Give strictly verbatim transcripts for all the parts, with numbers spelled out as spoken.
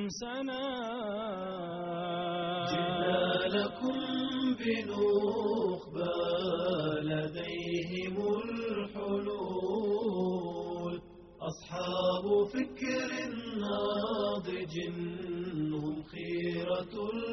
سنة جئنا لكم بنخبة لديهم الحلول، أصحاب فكر ناضج هم خيرة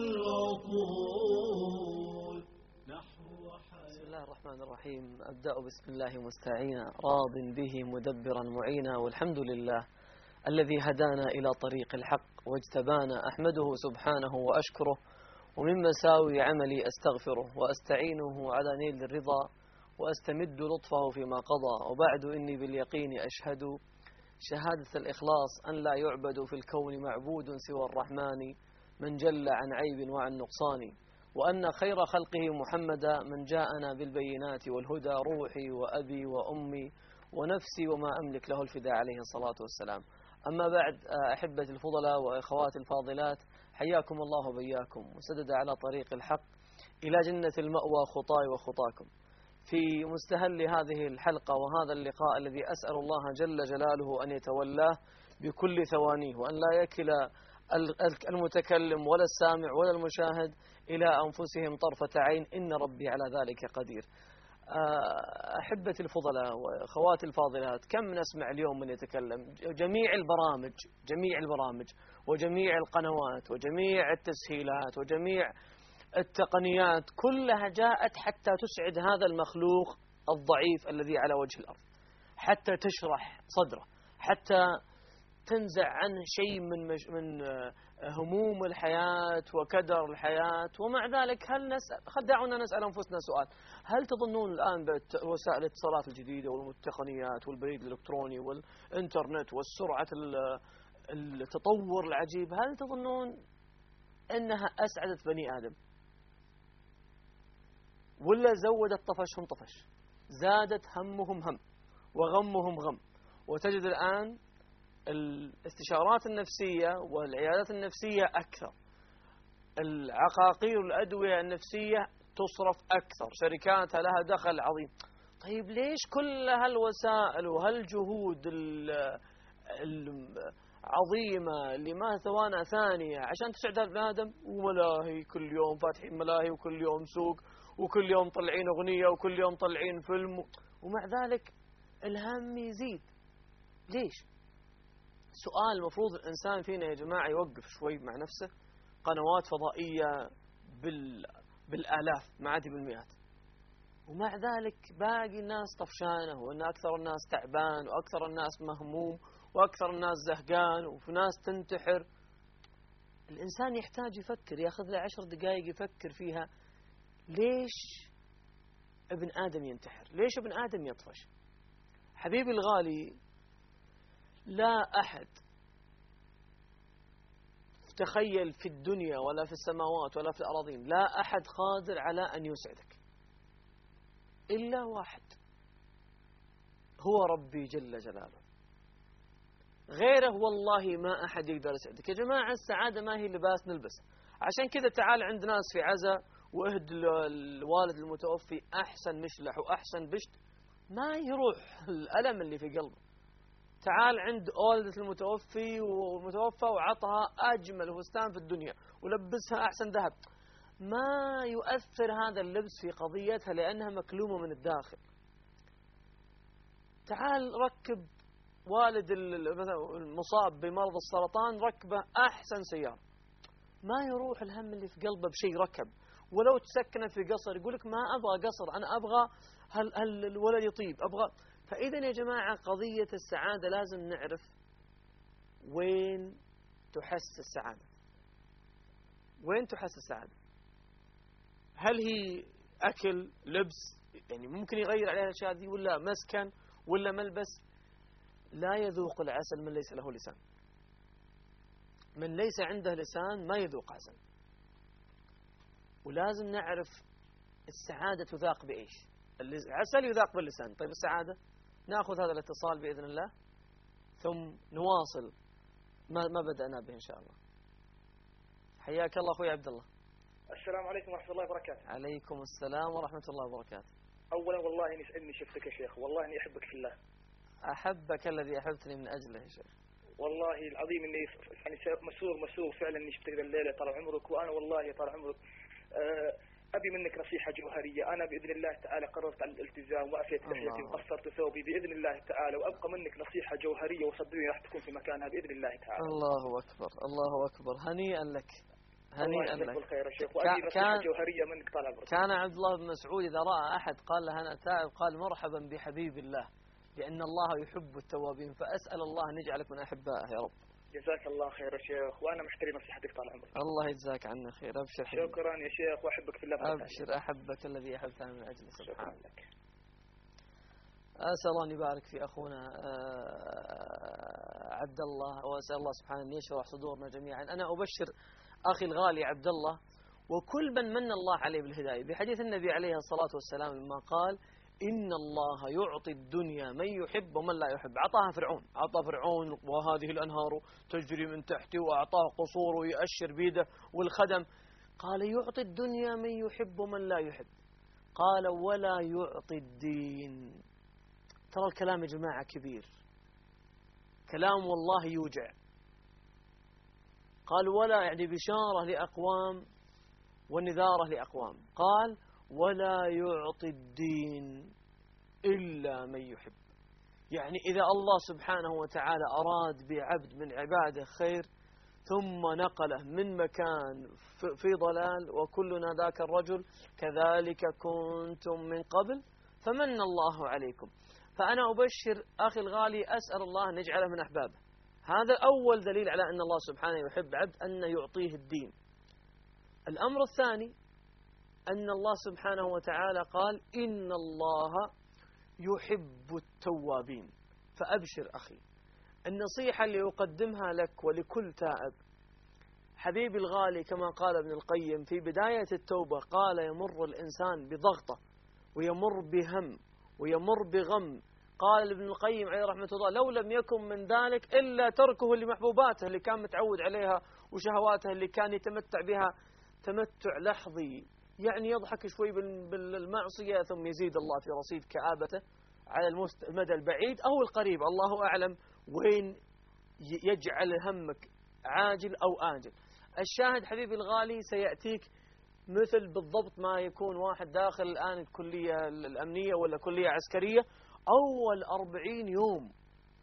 العقول. بسم الله الرحمن الرحيم. أبدأ بسم الله مستعينا راض به مدبرا معينا، والحمد لله الذي هدانا إلى طريق الحق واجتبانا، أحمده سبحانه وأشكره، ومن مساوي عملي أستغفره وأستعينه على نيل الرضا، وأستمد لطفه فيما قضى. وبعد إني باليقين أشهد شهادة الإخلاص أن لا يعبد في الكون معبود سوى الرحمن من جل عن عيب وعن نقصان، وأن خير خلقه محمدا من جاءنا بالبينات والهدى، روحي وأبي وأمي ونفسي وما أملك له الفداء عليه الصلاة والسلام. أما بعد، أحبتي الفضلاء وإخواتي الفاضلات، حياكم الله وبياكم وسدد على طريق الحق إلى جنة المأوى خطاي وخطاكم. في مستهل هذه الحلقة وهذا اللقاء الذي أسأل الله جل جلاله أن يتولاه بكل ثوانيه، وأن لا يكل المتكلم ولا السامع ولا المشاهد إلى أنفسهم طرفة عين، إن ربي على ذلك قدير. أحبتي الفضلاء وأخواتي الفاضلات، كم نسمع اليوم من يتكلم؟ جميع البرامج جميع البرامج وجميع القنوات وجميع التسهيلات وجميع التقنيات كلها جاءت حتى تسعد هذا المخلوق الضعيف الذي على وجه الأرض، حتى تشرح صدره، حتى تنزع عنه شيء من مش من هموم الحياة وكدر الحياة. ومع ذلك هل نسأل دعونا نسأل أنفسنا سؤال: هل تظنون الآن بوسائل الاتصالات الجديدة والتقنيات والبريد الإلكتروني والإنترنت والسرعة التطور العجيب، هل تظنون أنها أسعدت بني آدم ولا زودت طفشهم طفش، زادت همهم هم وغمهم غم؟ وتجد الآن الاستشارات النفسية والعيادات النفسية أكثر، العقاقير والأدوية النفسية تصرف أكثر، شركاتها لها دخل عظيم. طيب ليش كل هالوسائل وهالجهود العظيمة اللي ما ثوانى ثانية عشان تسعد البني آدم؟ وملاهي كل يوم فاتحين ملاهي، وكل يوم سوق، وكل يوم طلعين أغنية، وكل يوم طلعين فيلم، ومع ذلك الهم يزيد. ليش؟ سؤال المفروض الإنسان فينا يا جماعة يوقف شوي مع نفسه. قنوات فضائية بال... بالآلاف ما عاد بالمئات، ومع ذلك باقي الناس طفشانة، وأن أكثر الناس تعبان، وأكثر الناس مهموم، وأكثر الناس زهقان، وفي ناس تنتحر. الإنسان يحتاج يفكر، ياخذ له عشر دقائق يفكر فيها. ليش ابن آدم ينتحر؟ ليش ابن آدم يطفش؟ حبيبي الغالي، لا أحد تخيل في الدنيا ولا في السماوات ولا في الأراضين، لا أحد قادر على أن يسعدك إلا واحد، هو ربي جل جلاله. غيره والله ما أحد يقدر يسعدك. يا جماعة السعادة ما هي لباس نلبس. عشان كذا تعال عند ناس في عزاء وأهد الوالد المتوفي أحسن مشلح وأحسن بشت، ما يروح الألم اللي في قلبه. تعال عند والدة المتوفي والمتوفى وعطها أجمل فستان في الدنيا ولبسها أحسن ذهب، ما يؤثر هذا اللبس في قضيتها لأنها مكلومة من الداخل. تعال ركب والد المصاب بمرض السرطان ركبه أحسن سيارة، ما يروح الهم اللي في قلبه بشيء ركب. ولو تسكن في قصر يقولك ما أبغى قصر، أنا أبغى هل, هل الولد يطيب، أبغى. فإذا يا جماعة قضية السعادة لازم نعرف وين تحس السعادة. وين تحس السعادة؟ هل هي أكل، لبس، يعني ممكن يغير عليها الأشياء دي، ولا مسكن، ولا ملبس؟ لا يذوق العسل من ليس له لسان. من ليس عنده لسان ما يذوق عسل. ولازم نعرف السعادة تذاق بإيش. العسل يذاق باللسان، طيب السعادة؟ نأخذ هذا الاتصال بإذن الله ثم نواصل ما ما بدأنا به إن شاء الله. حياك الله أخوي عبد الله. السلام عليكم ورحمة الله وبركاته. عليكم السلام ورحمة الله وبركاته. أولا والله إني إني شفتك يا شيخ، والله إني أحبك في الله. أحبك الذي أحبتني من أجله يا شيخ. والله العظيم اني يعني مسرور مسرور فعلا اني شفتك الليله طال عمرك. وانا والله طال عمرك أه ابي منك نصيحه جوهريه. انا باذن الله تعالى قررت على الالتزام وافيت لحيتي وقصرت ثوبي باذن الله تعالى، وابقى منك نصيحه جوهريه وصدقني راح تكون في مكانها باذن الله تعالى. الله اكبر الله اكبر، هنيئا لك هنيئا لك. بالخير يا شيخ، وابي نصيحه جوهريه منك طال عمرك. كان عبد الله بن مسعود اذا راى احد قال له انا تائب قال مرحبا بحبيب الله، لان الله يحب التوابين، فاسال الله ان يجعلك من احبائه يا رب. جزاك الله خير يا شيخ، وانا محترم نصيحتك طال عمرك. الله يجزاك عنا خير. ابشر حبيبي. شكرا يا شيخ واحبك في الله. ابشر احبك الذي احببتنا من اجله. سبحان الله. اسال الله ان يبارك في اخونا عبد الله، واسال الله سبحانه ان يشرح صدورنا جميعا. انا ابشر اخي الغالي عبد الله وكل من من الله عليه بالهدايه بحديث النبي عليه الصلاه والسلام لما قال إن الله يعطي الدنيا من يحب ومن لا يحب. أعطاها فرعون، أعطى فرعون وهذه الأنهار تجري من تحته، وأعطاه قصور ويأشر بيده والخدم. قال يعطي الدنيا من يحب ومن لا يحب. قال ولا يعطي الدين. ترى الكلام يا جماعة كبير، كلام والله يوجع. قال ولا يعني بشارة لأقوام ونذارة لأقوام. قال ولا يعطي الدين إلا من يحب. يعني إذا الله سبحانه وتعالى أراد بعبد من عباده خير ثم نقله من مكان في ضلال، وكلنا ذاك الرجل كذلك كنتم من قبل فمن الله عليكم. فأنا أبشر أخي الغالي، أسأل الله أن يجعله من أحبابه. هذا أول دليل على أن الله سبحانه يحب عبد، أن يعطيه الدين. الأمر الثاني أن الله سبحانه وتعالى قال إن الله يحب التوابين. فأبشر أخي، النصيحة اللي أقدمها لك ولكل تائب حبيبي الغالي، كما قال ابن القيم في بداية التوبة، قال يمر الإنسان بضغطة ويمر بهم ويمر بغم. قال ابن القيم عليه رحمة الله لو لم يكن من ذلك إلا تركه لمحبوباته اللي كان متعود عليها وشهواته اللي كان يتمتع بها تمتع لحظي، يعني يضحك شوي بالمعصية ثم يزيد الله في رصيد كآبته على المدى البعيد أو القريب، الله أعلم وين يجعل همك عاجل أو آجل. الشاهد حبيبي الغالي سيأتيك مثل بالضبط ما يكون واحد داخل الآن الكلية الأمنية ولا كلية عسكرية، أول أربعين يوم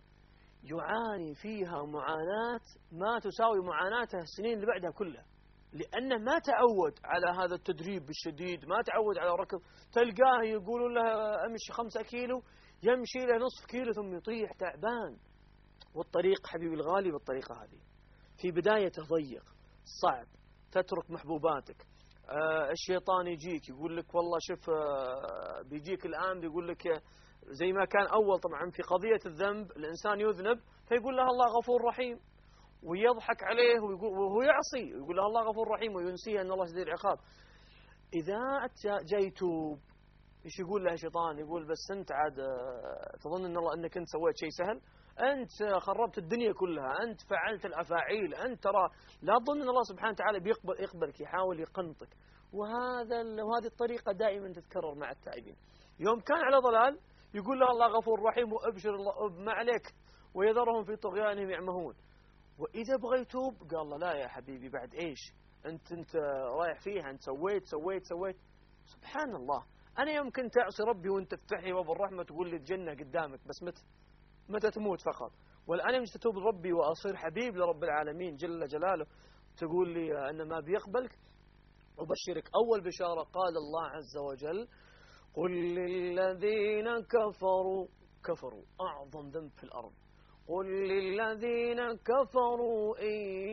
يعاني فيها معاناة ما تساوي معاناته السنين اللي بعدها كلها، لأنه ما تعود على هذا التدريب الشديد، ما تعود على ركض. تلقاه يقولون له امشي خمسة كيلو يمشي له نصف كيلو ثم يطيح تعبان. والطريق حبيبي الغالي بالطريقة هذه في بدايته ضيق صعب، تترك محبوباتك. آه الشيطان يجيك يقول لك والله شوف آه بيجيك الآن بيقول لك زي ما كان أول. طبعا في قضية الذنب الإنسان يذنب فيقول له الله غفور رحيم ويضحك عليه ويقول وهو يعصي ويقول له الله غفور رحيم وينسيه أن الله شديد العقاب. إذا جاي يتوب إيش يقول له الشيطان؟ يقول بس أنت عاد تظن أن الله أنك أنت سويت شيء سهل، أنت خربت الدنيا كلها، أنت فعلت الأفاعيل، أنت ترى لا تظن أن الله سبحانه وتعالى بيقبل يقبلك، يحاول يقنطك. وهذا وهذه الطريقة دائما تتكرر مع التائبين. يوم كان على ضلال يقول له الله غفور رحيم وأبشر الله ما عليك ويذرهم في طغيانهم يعمهون. وإذا بغى يتوب قال له لا يا حبيبي بعد إيش أنت أنت رايح فيها، أنت سويت سويت سويت. سبحان الله، أنا يمكن تعصي ربي وأنت تفتحي باب الرحمة تقول لي الجنة قدامك، بس متى متى تموت فقط. والآن مش تتوب لربي وأصير حبيب لرب العالمين جل جلاله تقول لي أن ما بيقبلك. أبشرك أول بشارة قال الله عز وجل قل للذين كفروا كفروا أعظم ذنب في الأرض قل للذين كفروا إن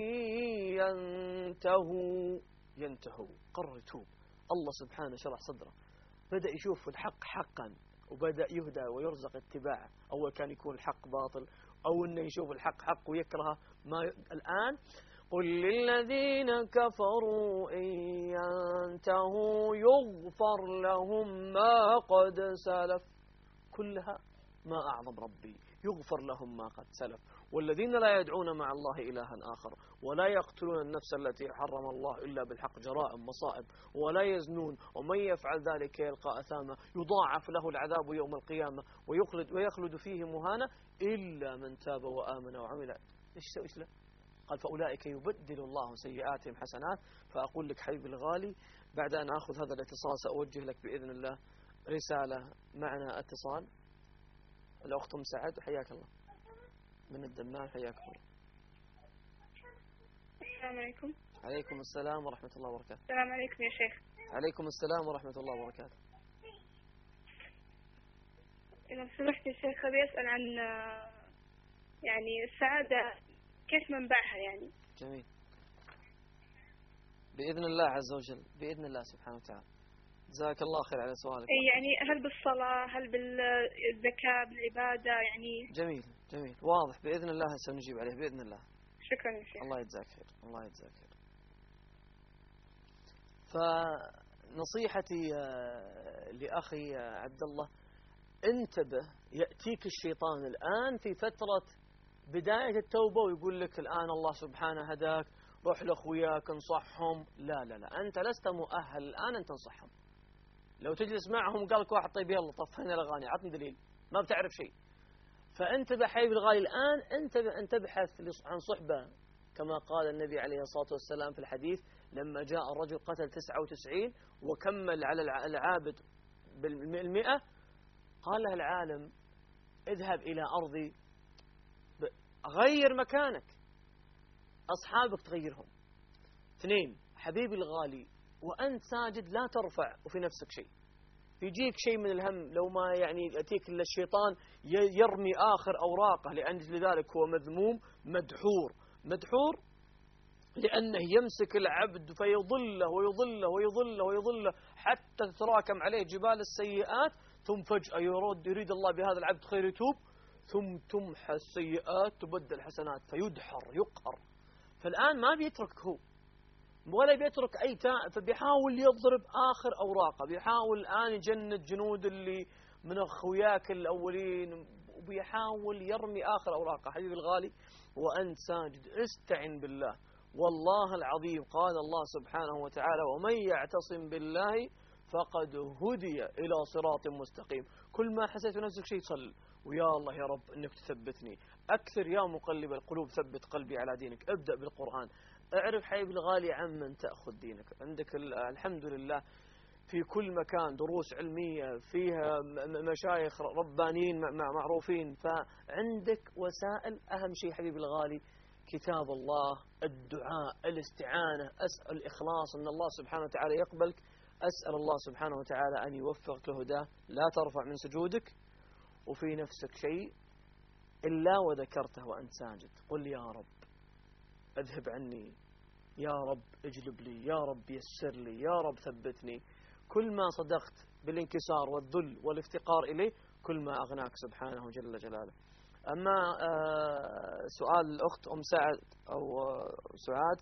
ينتهوا ينتهوا قرر يتوب. الله سبحانه شرح صدره، بدأ يشوف الحق حقا وبدأ يهدى ويرزق اتباعه. أول كان يكون الحق باطل أو أنه يشوف الحق حق ويكره ما ي... الآن قل للذين كفروا إن ينتهوا يغفر لهم ما قد سلف. كلها ما أعظم ربي، يغفر لهم ما قد سلف. والذين لا يدعون مع الله إلها آخر ولا يقتلون النفس التي حرم الله إلا بالحق جرائم مصائب ولا يزنون ومن يفعل ذلك يلقى أثاما يضاعف له العذاب يوم القيامة ويخلد, ويخلد فيه مهانا إلا من تاب وآمن وعمل إيش إيش له؟ قال فأولئك يبدل الله سيئاتهم حسنات. فأقول لك حبيبي الغالي، بعد أن أخذ هذا الاتصال سأوجه لك بإذن الله رسالة. معنا اتصال الأخت أم سعد، حياك الله من الدمام، حياك الله. السلام عليكم. عليكم السلام ورحمة الله وبركاته. السلام عليكم يا شيخ. عليكم السلام ورحمة الله وبركاته. إذا سمحت يا شيخ أبي أسأل عن يعني السعادة كيف منبعها يعني؟ جميل، بإذن الله عز وجل، بإذن الله سبحانه وتعالى. جزاك الله خير على سؤالك. يعني هل بالصلاة، هل بالزكاة، بالعبادة يعني؟ جميل جميل واضح، بإذن الله سنجيب عليه بإذن الله. شكرا يا شيخ. الله يجزاك خير، الله يجزاك خير. فنصيحتي لأخي عبد الله، انتبه، يأتيك الشيطان الآن في فترة بداية التوبة ويقول لك الآن الله سبحانه هداك، روح لأخوياك انصحهم. لا لا لا، أنت لست مؤهل الآن أن تنصحهم. لو تجلس معهم قال لك واحد طيب يلا طفينا الأغاني عطني دليل، ما بتعرف شيء. فانتبه حبيبي الغالي الآن، انتبه أن تبحث عن صحبة، كما قال النبي عليه الصلاة والسلام في الحديث لما جاء الرجل قتل تسعة وتسعين وكمل على العابد بالمئة، قال له العالم اذهب إلى أرضي غير مكانك، أصحابك تغيرهم. اثنين حبيبي الغالي، وأنت ساجد لا ترفع وفي نفسك شيء، يجيك شيء من الهم لو ما يعني يأتيك إلا الشيطان يرمي آخر أوراقه، لأن لذلك هو مذموم مدحور. مدحور لأنه يمسك العبد فيضله ويضله ويضله ويضله حتى تتراكم عليه جبال السيئات، ثم فجأة يرد يريد الله بهذا العبد خير يتوب، ثم تمحى السيئات تبدل حسنات فيدحر يقهر. فالآن ما بيترك هو ولا بيترك أي تائب، فبيحاول يضرب آخر أوراقه، بيحاول الآن يجند جنود اللي من أخوياك الأولين، وبيحاول يرمي آخر أوراقه. حبيبي الغالي وأنت ساجد استعن بالله، والله العظيم قال الله سبحانه وتعالى ومن يعتصم بالله فقد هدي إلى صراط مستقيم. كل ما حسيت في نفسك شيء صل ويا الله يا رب أنك تثبتني أكثر، يا مقلب القلوب ثبت قلبي على دينك. ابدأ بالقرآن، اعرف حبيبي الغالي عمن تأخذ دينك. عندك الحمد لله في كل مكان دروس علمية فيها مشايخ ربانيين معروفين، فعندك وسائل. أهم شيء حبيبي الغالي كتاب الله، الدعاء، الاستعانة، أسأل الإخلاص أن الله سبحانه وتعالى يقبلك، أسأل الله سبحانه وتعالى أن يوفقك لهداه. لا ترفع من سجودك وفي نفسك شيء إلا وذكرته وأنت ساجد، قل يا رب اذهب عني، يا رب اجلب لي، يا رب يسر لي، يا رب ثبتني. كل ما صدقت بالانكسار والذل والافتقار إليه كل ما أغناك سبحانه جل جلاله. أما سؤال الأخت أم سعد أو سعاد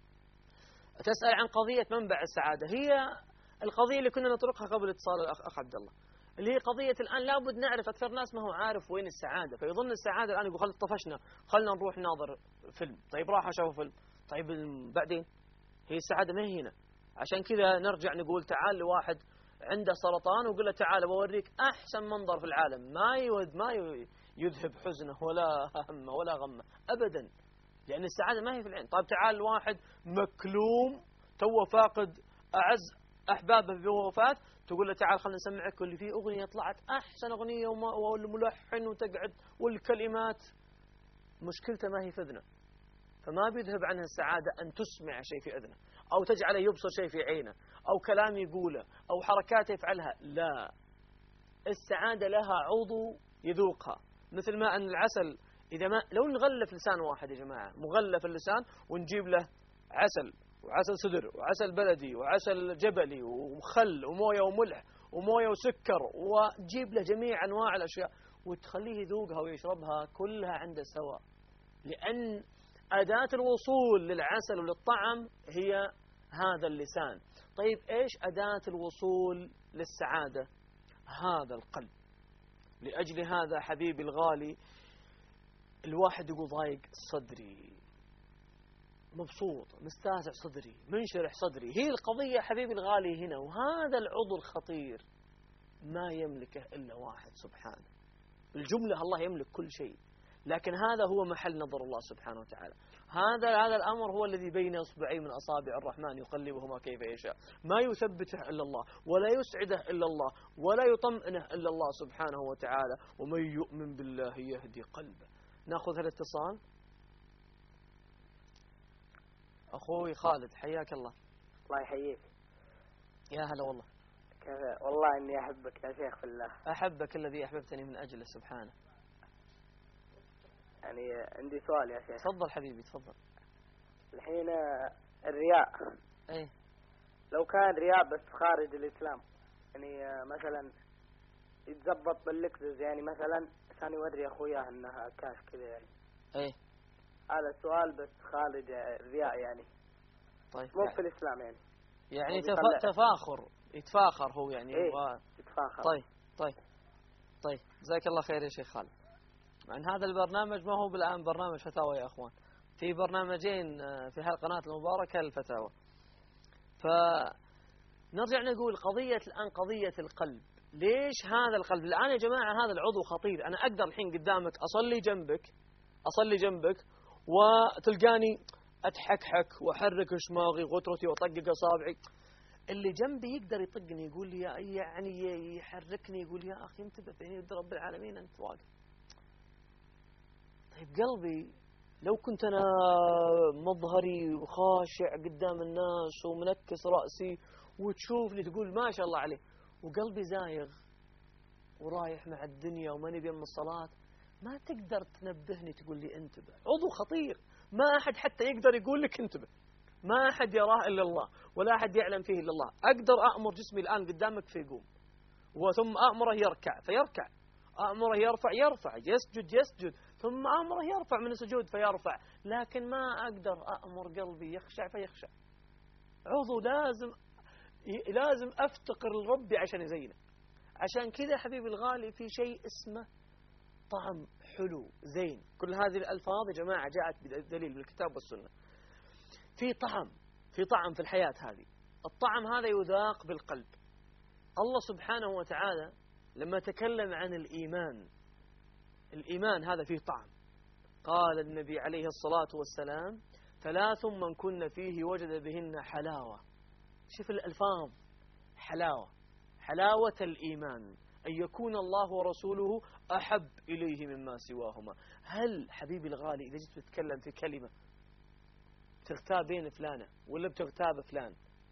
تسأل عن قضية منبع السعادة، هي القضية اللي كنا نطرقها قبل اتصال الأخ أخ عبد الله، اللي هي قضية الآن لابد نعرف. أكثر ناس ما هو عارف وين السعادة، فيظن السعادة الآن يقول خلنا طفشنا خلنا نروح ناظر فيلم. طيب راح أشوف فيلم، طيب بعدين هي السعادة ما هي هنا. عشان كذا نرجع نقول تعال لواحد عنده سرطان وقل له تعال بوريك أحسن منظر في العالم، ما يود ما يذهب حزنه ولا همه ولا غمه أبدا، لأن السعادة ما هي في العين. طيب تعال واحد مكلوم تو فاقد أعز أحبابه بوفاة، تقول له تعال خلنا نسمعك واللي فيه أغنية طلعت أحسن أغنية والملحن وتقعد والكلمات، مشكلته ما هي في أذنه، فما بيذهب عنها السعادة أن تسمع شيء في أذنه أو تجعله يبصر شيء في عينه أو كلام يقوله أو حركات يفعلها. لا، السعادة لها عضو يذوقها، مثل ما أن العسل إذا ما لو نغلف لسان واحد يا جماعة، مغلف اللسان ونجيب له عسل وعسل صدر وعسل بلدي وعسل جبلي وخل وموية وملح وموية وسكر، وتجيب له جميع أنواع الأشياء وتخليه يذوقها ويشربها كلها عنده سواء، لأن أداة الوصول للعسل وللطعم هي هذا اللسان. طيب إيش أداة الوصول للسعادة؟ هذا القلب. لأجل هذا حبيبي الغالي الواحد يقول ضايق صدري، مبسوط مستاسع صدري، منشرح صدري. هي القضية حبيبي الغالي هنا، وهذا العضو الخطير ما يملكه إلا واحد سبحانه. الجملة الله يملك كل شيء، لكن هذا هو محل نظر الله سبحانه وتعالى. هذا هذا الأمر هو الذي بين إصبعين من أصابع الرحمن يقلبهما كيف يشاء، ما يثبته إلا الله، ولا يسعده إلا الله، ولا يطمئنه إلا الله سبحانه وتعالى. ومن يؤمن بالله يهدي قلبه. نأخذ الاتصال. أخوي خالد حياك الله. الله يحييك. يا هلا والله. كذا والله إني أحبك يا شيخ في الله. أحبك الذي أحببتني من أجله سبحانه. يعني عندي سؤال يا شيخ. تفضل حبيبي تفضل. الحين الرياء ايه لو كان رياء بس خارج الإسلام، يعني مثلا يتزبط باللكزز، يعني مثلا عشان يوري أخوياه أنها كاش كذا يعني. ايه هذا السؤال بس خارج الرياء يعني. طيب مو يعني في الإسلام يعني. يعني تفا... تفاخر يتفاخر هو يعني. ايه و... يتفاخر. طيب طيب طيب جزاك الله خير يا شيخ خالد. مع ان هذا البرنامج ما هو بالآن برنامج فتاوى يا اخوان، في برنامجين في هالقناة المباركة الفتاوى. فنرجع نقول قضية الآن قضية القلب. ليش هذا القلب الآن يا جماعة؟ هذا العضو خطير. أنا أقدر الحين قدامك أصلي جنبك أصلي جنبك وتلقاني أتحكحك وأحرك شماغي غترتي وأطقق أصابعي، اللي جنبي يقدر يطقني يقول لي يعني يحركني يقول يا أخي انتبه بين يد رب العالمين أنت واقف. طيب قلبي لو كنت أنا مظهري وخاشع قدام الناس ومنكس رأسي وتشوفني تقول ما شاء الله عليه، وقلبي زايغ ورايح مع الدنيا وما نبي من الصلاة، ما تقدر تنبهني تقول لي انتبه. عضو خطير، ما أحد حتى يقدر يقول لك انتبه، ما أحد يراه إلا الله ولا أحد يعلم فيه إلا الله. أقدر أأمر جسمي الآن قدامك فيقوم، وثم أأمره يركع فيركع، أأمره يرفع يرفع، يسجد يسجد، ثم أمره يرفع من السجود فيرفع، لكن ما أقدر أأمر قلبي يخشع فيخشع. عضو لازم لازم أفتقر لربي عشان يزينه. عشان كذا حبيبي الغالي في شيء اسمه طعم حلو زين. كل هذه الألفاظ يا جماعة جاءت بدليل بالكتاب والسنة. في طعم في طعم في الحياة هذه. الطعم هذا يذاق بالقلب. الله سبحانه وتعالى لما تكلم عن الإيمان، الإيمان هذا فيه طعم. قال النبي عليه الصلاة والسلام ثلاث من كن فيه وجد بهن حلاوة. شوف الألفاظ، حلاوة، حلاوة الإيمان أن يكون الله ورسوله أحب إليه مما سواهما. هل حبيبي الغالي إذا جيت تتكلم في كلمة تغتاب بين فلانة ولا بتغتاب فلان،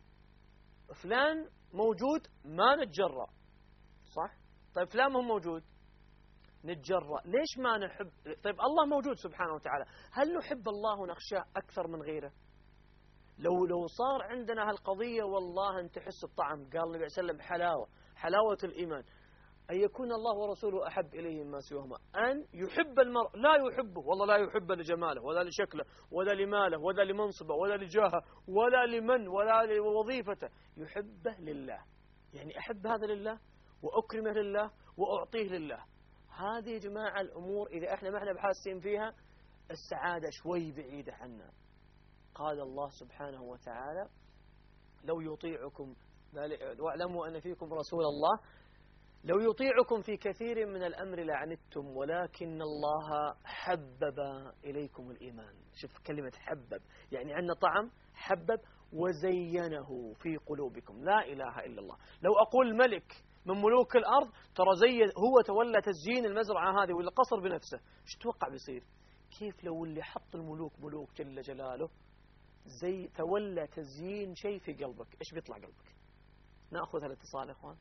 فلان موجود ما نتجرأ صح؟ طيب فلان مو موجود نتجرأ. ليش ما نحب؟ طيب الله موجود سبحانه وتعالى، هل نحب الله ونخشاه أكثر من غيره؟ لو لو صار عندنا هالقضية والله أن تحس بطعم. قال النبي عليه وسلم حلاوة، حلاوة الإيمان أن يكون الله ورسوله أحب إليه مما سواهما. أن يحب المرء لا يحبه، والله لا يحبه لجماله ولا لشكله ولا لماله ولا لمنصبه ولا لجاهه ولا لمن ولا لوظيفته، يحبه لله. يعني أحب هذا لله وأكرمه لله وأعطيه لله. هذه يا جماعة الأمور إذا إحنا ما إحنا بحاسين فيها السعادة شوي بعيدة عنا. قال الله سبحانه وتعالى لو يطيعكم واعلموا أن فيكم رسول الله لو يطيعكم في كثير من الأمر لعنتم ولكن الله حبب إليكم الإيمان. شوف كلمة حبب، يعني عندنا طعم حبب وزينه في قلوبكم. لا إله إلا الله. لو أقول ملك من ملوك الأرض ترى زي هو تولى تزيين المزرعة هذه ولا قصر بنفسه، ايش تتوقع بيصير؟ كيف لو اللي حط الملوك ملوك جل جلاله زي تولى تزيين شيء في قلبك، ايش بيطلع قلبك؟ نأخذ الاتصال يا اخوان.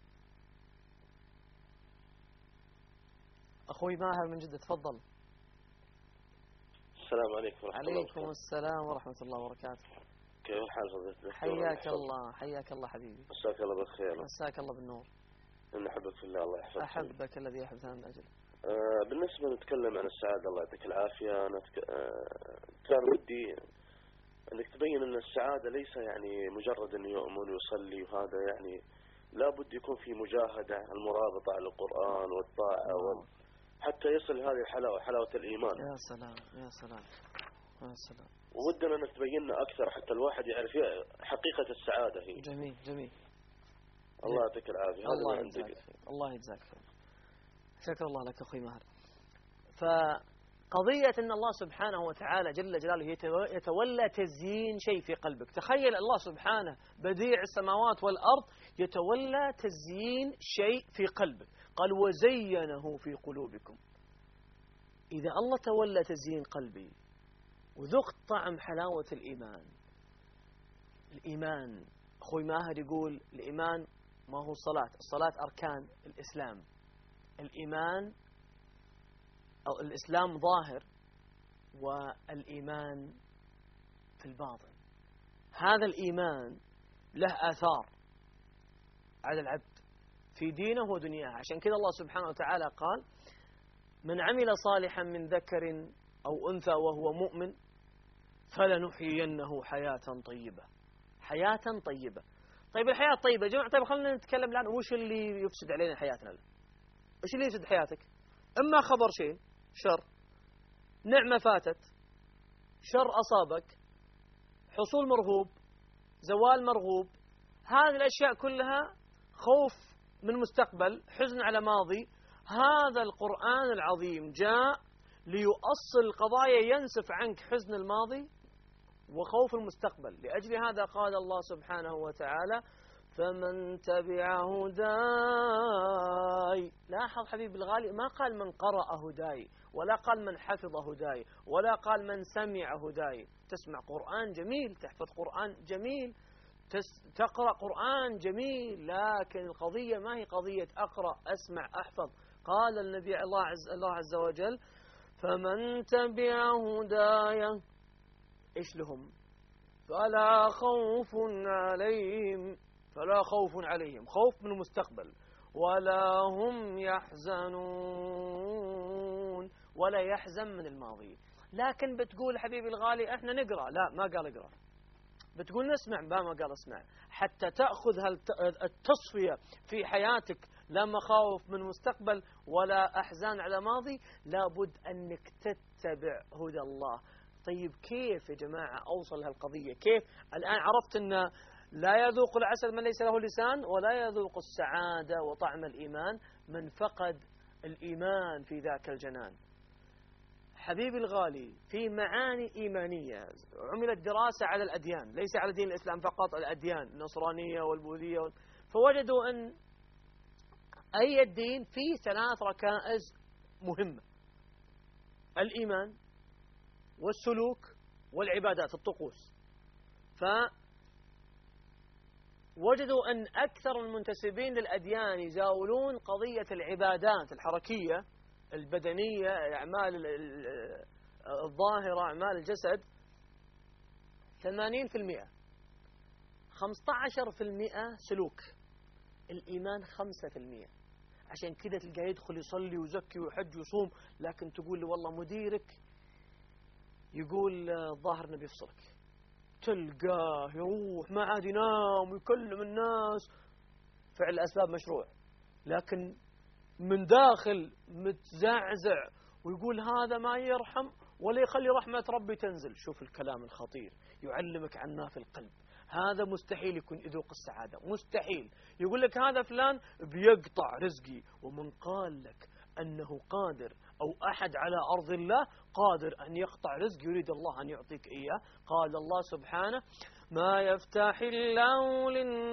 اخوي ماهر من جدة تفضل. السلام عليكم ورحمة الله وبركاته. عليكم السلام ورحمة الله وبركاته. كيف الحال فضيلتك؟ حياك الله حياك الله حبيبي. مساك الله بالخير. مساك الله بالنور. إن أحبك في الله الله يحفظك. أحبك الذي أحببتنا من أجله. آه بالنسبة نتكلم عن السعادة الله يعطيك العافية. أنا تك... آه كان ودي أنك تبين أن السعادة ليس يعني مجرد أن يؤمن ويصلي، وهذا يعني لابد يكون في مجاهدة المرابطة على القرآن والطاعة وال... حتى يصل هذه الحلاوة حلاوة الإيمان. يا سلام يا سلام يا سلام. وودنا أنك تبيننا أكثر حتى الواحد يعرف حقيقة السعادة هي. جميل جميل. الله يعطيك العافية. الله يجزاك خير. الله يجزاك خير. شكر الله لك أخوي ماهر. ف قضية أن الله سبحانه وتعالى جل جلاله يتولى تزيين شيء في قلبك. تخيل الله سبحانه بديع السماوات والأرض يتولى تزيين شيء في قلبك. قال وزينه في قلوبكم. إذا الله تولى تزيين قلبي وذقت طعم حلاوة الإيمان. الإيمان أخوي ماهر يقول الإيمان ما هو الصلاة، الصلاة أركان الإسلام. الإيمان أو الإسلام ظاهر والإيمان في الباطن. هذا الإيمان له آثار على العبد في دينه ودنياه. عشان كذا الله سبحانه وتعالى قال من عمل صالحا من ذكر أو أنثى وهو مؤمن فلنحيينه حياة طيبة. حياة طيبة. طيب الحياة الطيبة يا جماعة، طيب خلينا نتكلم الآن وش اللي يفسد علينا حياتنا الآن؟ وش اللي يفسد حياتك؟ إما خبر شيء شر، نعمة فاتت، شر أصابك، حصول مرغوب، زوال مرغوب. هذه الأشياء كلها خوف من مستقبل، حزن على ماضي. هذا القرآن العظيم جاء ليؤصل قضايا ينسف عنك حزن الماضي وخوف المستقبل. لأجل هذا قال الله سبحانه وتعالى فمن تبع هداي. لاحظ حبيب الغالي ما قال من قرأ هداي، ولا قال من حفظ هداي، ولا قال من سمع هداي. تسمع قرآن جميل، تحفظ قرآن جميل، تقرأ قرآن جميل، لكن القضية ما هي قضية أقرأ أسمع أحفظ. قال النبي الله عز, الله عز وجل فمن تبع هداي إيش لهم؟ فلا خوف عليهم فلا خوف عليهم خوف من المستقبل، ولا هم يحزنون ولا يحزن من الماضي. لكن بتقول حبيبي الغالي احنا نقرأ، لا ما قال اقرأ. بتقول نسمع، ما ما قال اسمع. حتى تأخذ التصفية في حياتك، لا مخاوف من مستقبل ولا أحزان على ماضي، لابد أنك تتبع هدى الله. طيب كيف يا جماعة أوصل هالقضية؟ كيف؟ الآن عرفت أن لا يذوق العسل من ليس له لسان، ولا يذوق السعادة وطعم الإيمان من فقد الإيمان في ذاك الجنان. حبيبي الغالي في معاني إيمانية عملت دراسة على الأديان، ليس على دين الإسلام فقط، الأديان النصرانية والبوذية، فوجدوا أن أي الدين فيه ثلاث ركائز مهمة: الإيمان والسلوك والعبادات الطقوس. فوجدوا أن أكثر المنتسبين للأديان يزاولون قضية العبادات الحركية البدنية، أعمال الظاهرة، أعمال الجسد، ثمانين بالمئة. خمسة عشر بالمئة سلوك. الإيمان خمسة بالمئة. عشان كذا تلقاه يدخل يصلي ويزكي ويحج ويصوم، لكن تقول له والله مديرك يقول الظاهر نبي يفصلك، تلقاه يروح ما عاد ينام ويكلم الناس. فعل الأسباب مشروع، لكن من داخل متزعزع ويقول هذا ما يرحم ولا يخلي رحمة ربي تنزل. شوف الكلام الخطير، يعلمك عن ما في القلب. هذا مستحيل يكون يذوق السعادة، مستحيل. يقول لك هذا فلان بيقطع رزقي، ومن قال لك أنه قادر أو أحد على أرض الله قادر أن يقطع رزق يريد الله أن يعطيك إياه؟ قال الله سبحانه ما يفتح الله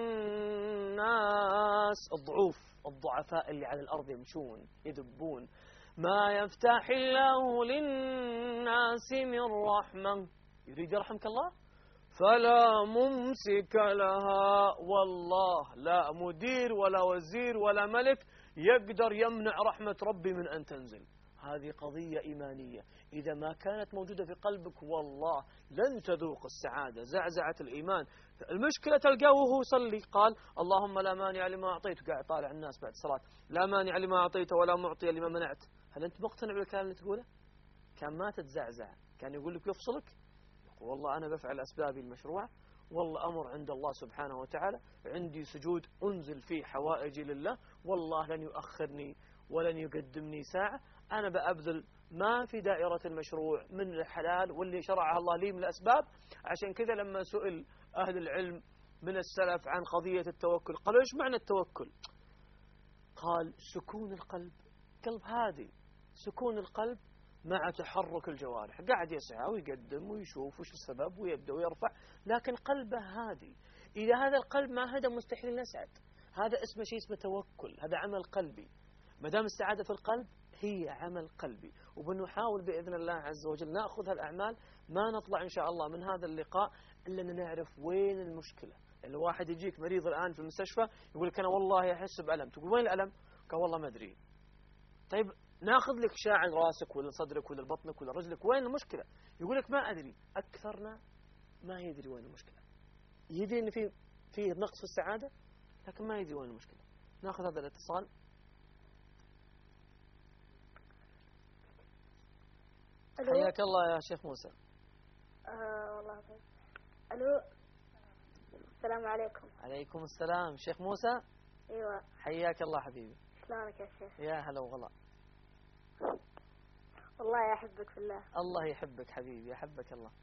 للناس، الضعوف الضعفاء اللي على الأرض يمشون يذبون، ما يفتح الله للناس من رحمة يريد يرحمك الله فلا ممسك لها. والله لا مدير ولا وزير ولا ملك يقدر يمنع رحمة ربي من أن تنزل. هذه قضية إيمانية إذا ما كانت موجودة في قلبك والله لن تذوق السعادة. زعزعة الإيمان. المشكلة تلقاه وهو يصلي قال اللهم لا مانع لما أعطيت، قاعد طالع الناس بعد الصلاة، لا مانع لما أعطيت ولا معطي لما منعت. هل أنت مقتنع بالكلام اللي تقوله؟ كان ما تتزعزع، كان يقول لك يفصلك، يقول والله أنا بفعل أسبابي المشروعة، والله أمر عند الله سبحانه وتعالى، عندي سجود أنزل فيه حوائجي لله، والله لن يؤخرني ولن يقدمني ساعة، أنا بأبذل ما في دائرة المشروع من الحلال واللي شرعها الله لي من الأسباب. عشان كذا لما سئل أهل العلم من السلف عن قضية التوكل قالوا إيش معنى التوكل؟ قال سكون القلب، قلب هادي، سكون القلب مع تحرك الجوارح، قاعد يسعى ويقدم ويشوف وش السبب ويبدأ ويرفع، لكن قلبه هادي. إذا هذا القلب ما هدى مستحيل نسعد. هذا اسمه شيء اسمه توكل، هذا عمل قلبي. ما دام السعادة في القلب هي عمل قلبي، وبنحاول بإذن الله عز وجل نأخذ هالأعمال. ما نطلع إن شاء الله من هذا اللقاء إلا أن نعرف وين المشكلة. الواحد يجيك مريض الآن في المستشفى يقول لك أنا والله أحس بألم، تقول وين الألم؟ قال والله ما أدري. طيب ناخذ لك شاع عن راسك ولا صدرك ولا بطنك ولا رجلك، وين المشكلة؟ يقول لك ما أدري. أكثرنا ما يدري وين المشكلة. يدري أن في في نقص في السعادة لكن ما يدري وين المشكلة. ناخذ هذا الاتصال. حياك الله يا شيخ موسى. آه والله طيب. الو السلام عليكم. عليكم السلام شيخ موسى. ايوه حياك الله حبيبي. شلونك يا شيخ؟ يا هلا وغلا. والله احبك في الله. الله يحبك حبيبي، يحبك الله.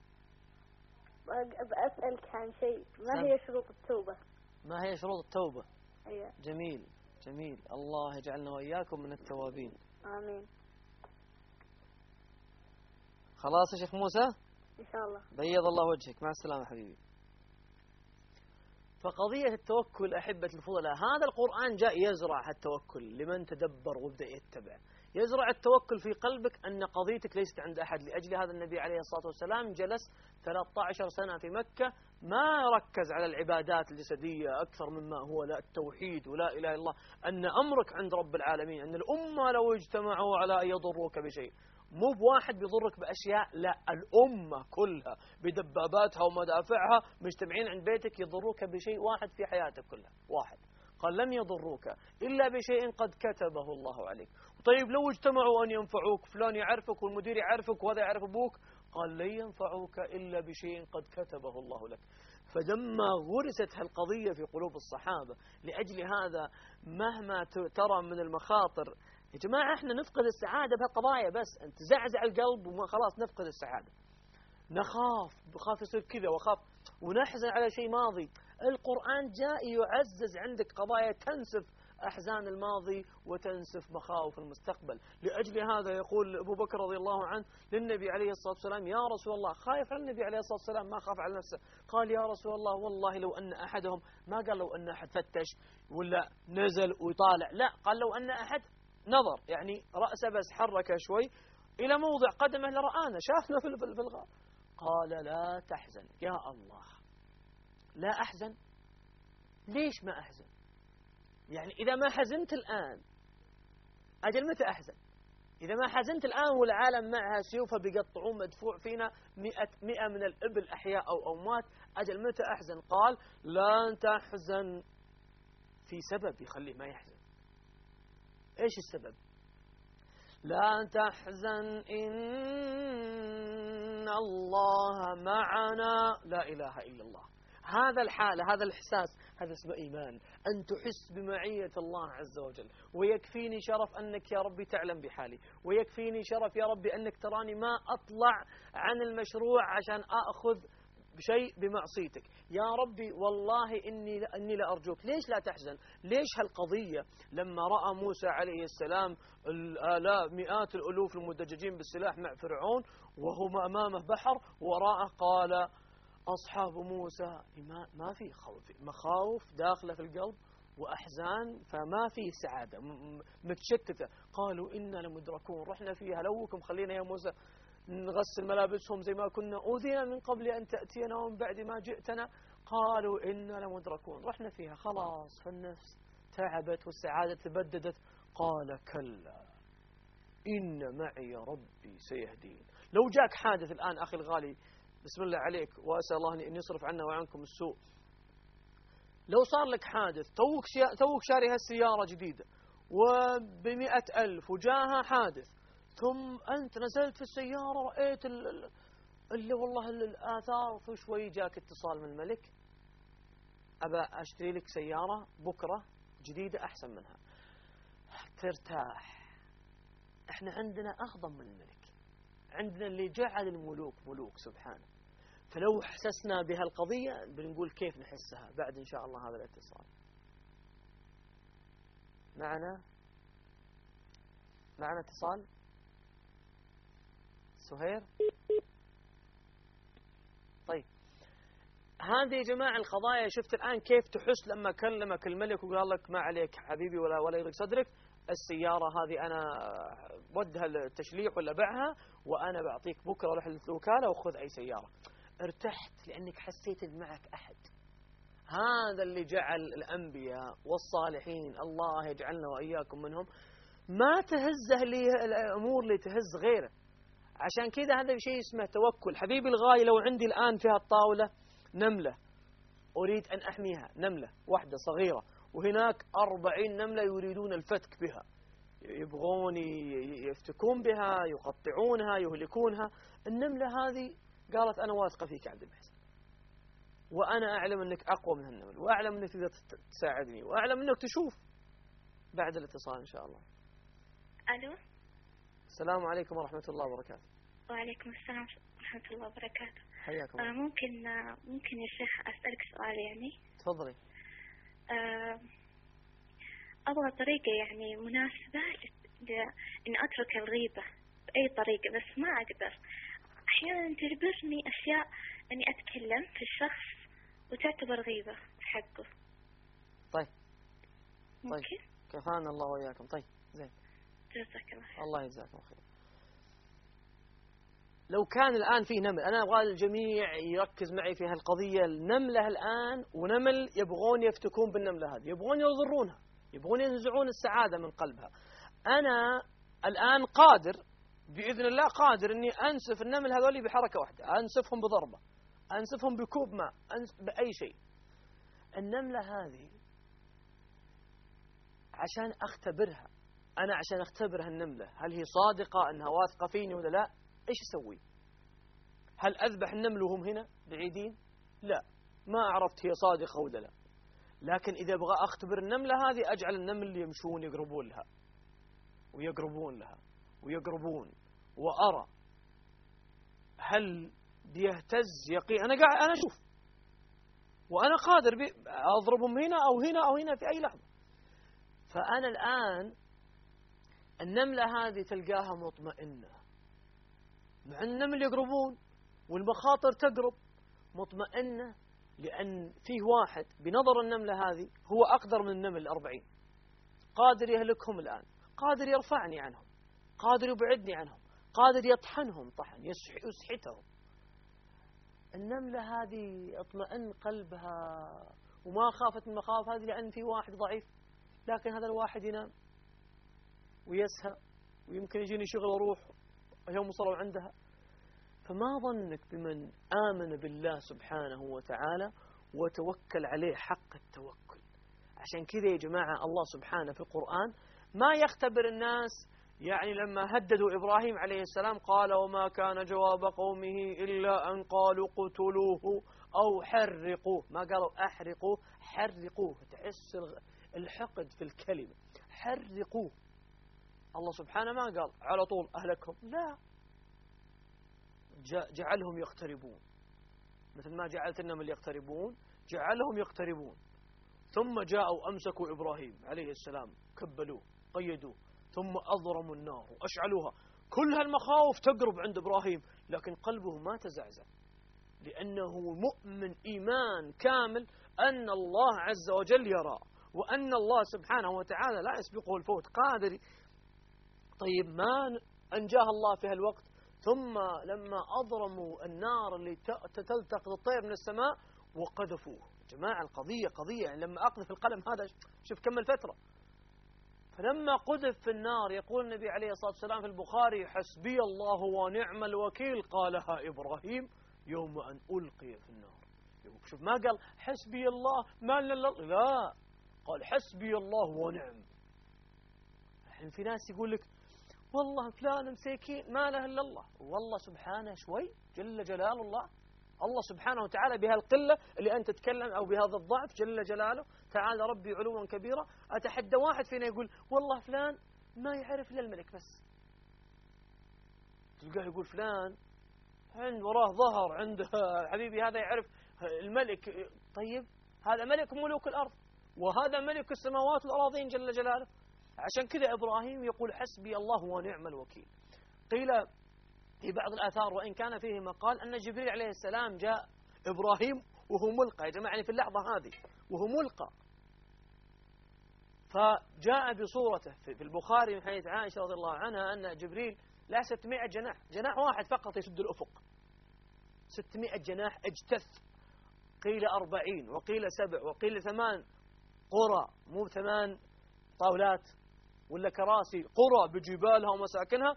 بأسألك عن شيء، ما سم. هي شروط التوبة؟ ما هي شروط التوبة؟ ايوه. جميل جميل، الله يجعلنا وإياكم من التوابين. آمين. خلاص يا شيخ موسى؟ إن شاء الله. بيض الله وجهك، مع السلامة حبيبي. فقضية التوكل أحبة الفضلاء، هذا القرآن جاء يزرع التوكل لمن تدبر وبدأ يتبع. يزرع التوكل في قلبك أن قضيتك ليست عند أحد. لأجل هذا النبي عليه الصلاة والسلام جلس ثلاثة عشر سنة في مكة، ما ركز على العبادات الجسدية أكثر مما هو لا التوحيد ولا إله إلا الله، أن أمرك عند رب العالمين، أن الأمة لو اجتمعوا على أن يضروك بشيء، مو بواحد بيضرك بأشياء، لا الأمة كلها بدباباتها ومدافعها مجتمعين عند بيتك يضروك بشيء واحد في حياتك كلها، واحد. قال لن يضروك إلا بشيء قد كتبه الله عليك. طيب لو اجتمعوا أن ينفعوك، فلان يعرفك والمدير يعرفك وهذا يعرف أبوك، قال لن ينفعوك إلا بشيء قد كتبه الله لك. فلما غرست هالقضية في قلوب الصحابة، لأجل هذا مهما ترى من المخاطر، يا جماعة احنا نفقد السعادة بهالقضايا، بس انت زعزع القلب وما خلاص نفقد السعادة. نخاف، بخاف يصير كذا وخاف ونحزن على شيء ماضي. القرآن جاء يعزز عندك قضايا تنسف أحزان الماضي وتنسف مخاوف المستقبل. لأجل هذا يقول أبو بكر رضي الله عنه للنبي عليه الصلاة والسلام يا رسول الله، خايف على النبي عليه الصلاة والسلام ما خاف على نفسه، قال يا رسول الله والله لو أن أحدهم، ما قال لو أن أحد فتش ولا نزل وطالع، لا قال لو أن أحد نظر، يعني رأسه بس حركه شوي إلى موضع قدمه لرآنا، شافنا في الغار، قال لا تحزن. يا الله، لا أحزن؟ ليش ما أحزن؟ يعني إذا ما حزنت الآن أجل متى أحزن؟ إذا ما حزنت الآن والعالم معها سيوفها بيقطعون مدفوع فينا مئة, مئة من الإبل أحياء أو أموات، أجل متى أحزن؟ قال لا تحزن، في سبب يخليه ما يحزن. إيش السبب؟ لا تحزن إن الله معنا، لا إله إلا الله. هذا الحالة، هذا الإحساس، هذا اسمه إيمان، أن تحس بمعية الله عز وجل. ويكفيني شرف أنك يا ربي تعلم بحالي، ويكفيني شرف يا ربي أنك تراني ما أطلع عن المشروع عشان أخذ شيء بمعصيتك. يا ربي والله إني إني لأرجوك. ليش لا تحزن؟ ليش هالقضية لما رأى موسى عليه السلام الآلاف مئات الألوف المدججين بالسلاح مع فرعون وهم أمامه بحر وراءه، قال أصحاب موسى ما ما في خوف، مخاوف داخلة في القلب وأحزان، فما في سعادة، متشتتة. قالوا إنا لمدركون، رحنا فيها لوكم، خلينا يا موسى نغسل ملابسهم زي ما كنا أوذينا من قبل أن تأتينا ومن بعد ما جئتنا. قالوا إنا لمدركون، رحنا فيها خلاص، فالنفس تعبت والسعادة تبددت. قال كلا إن معي ربي سيهدين. لو جاك حادث الآن أخي الغالي، بسم الله عليك وأسأل الله أن يصرف عنا وعنكم السوء، لو صار لك حادث، توك توك شاري هالسيارة جديدة وبمئة ألف وجاها حادث، ثم أنت نزلت في السيارة رأيت اللي والله الآثار، فشوي جاك اتصال من الملك أبا أشتري لك سيارة بكرة جديدة أحسن منها، ترتاح. احنا عندنا أخضم من الملك، عندنا اللي جعل الملوك ملوك سبحانه. فلو حسسنا بهالقضية بنقول كيف نحسها بعد إن شاء الله هذا الاتصال. معنا معنا اتصال. سهير. طيب هذه يا جماعة القضايا، شفت الآن كيف تحس لما كلمك الملك وقال لك ما عليك حبيبي ولا ولا يضيق صدرك، السيارة هذه أنا ودها التشليح ولا بعها، وأنا بعطيك بكرة روح الوكالة وخذ أي سيارة. ارتحت لأنك حسيت إن معك أحد. هذا اللي جعل الأنبياء والصالحين، الله يجعلنا وإياكم منهم، ما تهزه لي الأمور اللي تهز غيره. عشان كذا هذا شيء اسمه توكل. حبيبي الغالي، لو عندي الآن في هالطاولة نملة أريد أن أحميها، نملة واحدة صغيرة، وهناك أربعين نملة يريدون الفتك بها، يبغون يفتكون بها، يقطعونها، يهلكونها. النملة هذه قالت أنا واثقة فيك يا عبد المحسن، وأنا أعلم أنك أقوى من هالنمل، وأعلم أنك تقدر تساعدني، وأعلم أنك تشوف. بعد الاتصال إن شاء الله. ألو. السلام عليكم ورحمة الله وبركاته. وعليكم السلام ورحمة الله وبركاته. حياكم. آه ممكن آه ممكن يا شيخ أسألك سؤال يعني؟ تفضلي. آه أبغى طريقة يعني مناسبة إن أترك الغيبة بأي طريقة، بس ما أقدر. أحيانا تجبرني أشياء أني أتكلم في الشخص وتعتبر غيبة حقه. طيب. ممكن؟ طيب. كفانا الله وإياكم. طيب زين. جزاك الله خير. الله يجزاكم خير. لو كان الآن فيه نمل، أنا أبغى الجميع يركز معي في هالقضية. النملة الآن ونمل يبغون يفتكون بالنملة هذه، يبغون يضرونها، يبغون ينزعون السعادة من قلبها. أنا الآن قادر بإذن الله، قادر أني أنسف النمل هذولي بحركة واحدة، أنسفهم بضربة، أنسفهم بكوب ماء، أنسف بأي شيء. النملة هذه عشان أختبرها، أنا عشان أختبر هالنملة هل هي صادقة أنها واثقة فيني ولا لا، إيش أسوي؟ هل أذبح النمل وهم هنا بعيدين؟ لا، ما عرفت هي صادقة ولا لا. لكن إذا أبغى أختبر النملة هذه، أجعل النمل يمشون يقربون لها ويقربون لها ويقربون، وأرى هل بيهتز يقين. أنا قاعد أنا أشوف، وأنا قادر أضربهم هنا أو هنا أو هنا في أي لحظة. فأنا الآن النملة هذه تلقاها مطمئنة، مع النمل يقربون والمخاطر تقرب، مطمئنة، لأن فيه واحد بنظر النملة هذه هو أقدر من النمل الأربعين، قادر يهلكهم الآن، قادر يرفعني عنهم، قادر يبعدني عنهم، قادر يطحنهم طحن يسحتهم. النملة هذه اطمئن قلبها وما خافت من المخاوف هذه، لأن في واحد ضعيف، لكن هذا الواحد ينام ويسهى ويمكن يجيني شغل وروح يوم وصلوا عندها. فما ظنك بمن آمن بالله سبحانه وتعالى وتوكل عليه حق التوكل. عشان كذا يا جماعة الله سبحانه في القرآن ما يختبر الناس. يعني لما هددوا إبراهيم عليه السلام قال وما كان جواب قومه إلا أن قالوا قتلوه أو حرقوه، ما قالوا أحرقوه، حرقوه. تحس الحقد في الكلمة، حرقوه. الله سبحانه ما قال على طول أهلكهم، لا، جعلهم يقتربون، مثل ما جعلت النمل يقتربون جعلهم يقتربون. ثم جاءوا أمسكوا إبراهيم عليه السلام، كبلوه قيدوه، ثم أضرموا النار وأشعلوها. كل هالمخاوف تقرب عند إبراهيم، لكن قلبه ما تزعزع، لأنه مؤمن إيمان كامل أن الله عز وجل يرى، وأن الله سبحانه وتعالى لا يسبقه الفوت، قادر. طيب ما أنجاه الله في هالوقت؟ ثم لما أضرموا النار اللي تلتقط الطير من السماء وقذفوه. جماعة القضية قضية، يعني لما أقذف القلم هذا شوف كم الفترة. فلما قذف في النار يقول النبي عليه الصلاة والسلام في البخاري حسبي الله ونعم الوكيل، قالها إبراهيم يوم أن ألقي في النار. شوف ما قال حسبي الله ما لنا، لا، قال حسبي الله ونعم. الحين في ناس يقول لك والله فلان مساكين ما له إلا الله، والله سبحانه شوي جل جلال الله، الله سبحانه وتعالى بهالقلة اللي أنت تتكلم أو بهذا الضعف جل جلاله تعالى ربي علوا كبيرا. أتحدى واحد فينا يقول والله فلان ما يعرف إلا الملك بس، تلقاه يقول فلان عند وراه ظهر عنده حبيبي هذا يعرف الملك. طيب هذا ملك ملوك الأرض وهذا ملك السماوات والأراضين جل جلاله. عشان كذا إبراهيم يقول حسبي الله ونعم الوكيل. قيل في بعض الآثار وإن كان فيه مقال أن جبريل عليه السلام جاء إبراهيم وهو ملقى، يا جماعة يعني في اللحظة هذه وهو ملقى، فجاء بصورته في البخاري من حديث عائشة رضي الله عنها أن جبريل له ستمائة جناح، جناح واحد فقط يسد الأفق، ستمائة جناح اجتث، قيل أربعين وقيل سبع وقيل ثمان قرى، مو ثمان طاولات ولا كراسي، قرى بجبالها ومساكنها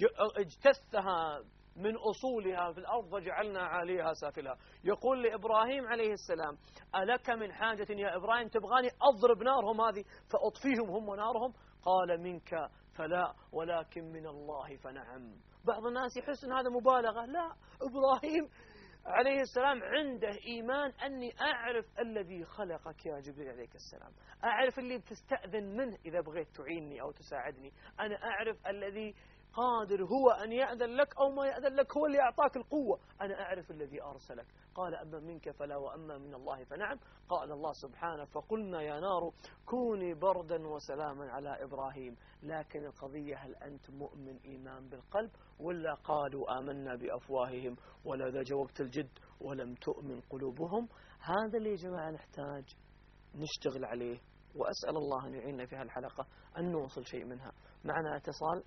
اجتثها من أصولها في الأرض وجعلنا عاليها سافلها. يقول لإبراهيم عليه السلام ألك من حاجة يا إبراهيم تبغاني أضرب نارهم هذه فأطفيهم هم ونارهم؟ قال منك فلا ولكن من الله فنعم. بعض الناس يحس أن هذا مبالغة، لا، إبراهيم عليه السلام عنده إيمان أني أعرف الذي خلقك يا جبريل عليك السلام، أعرف اللي بتستأذن منه إذا بغيت تعيني أو تساعدني، أنا أعرف الذي قادر هو أن يأذن لك أو ما يأذن لك، هو اللي أعطاك القوة، أنا أعرف الذي أرسلك. قال أما منك فلا وأما من الله فنعم. قال الله سبحانه فقلنا يا نار كوني بردا وسلاما على إبراهيم. لكن القضية هل أنت مؤمن إيمان بالقلب ولا قالوا آمنا بأفواههم ولذا جوبت الجد ولم تؤمن قلوبهم؟ هذا اللي يا جماعة نحتاج نشتغل عليه، وأسأل الله أن يعيننا في هالحلقة أن نوصل شيء منها. معنا اتصال.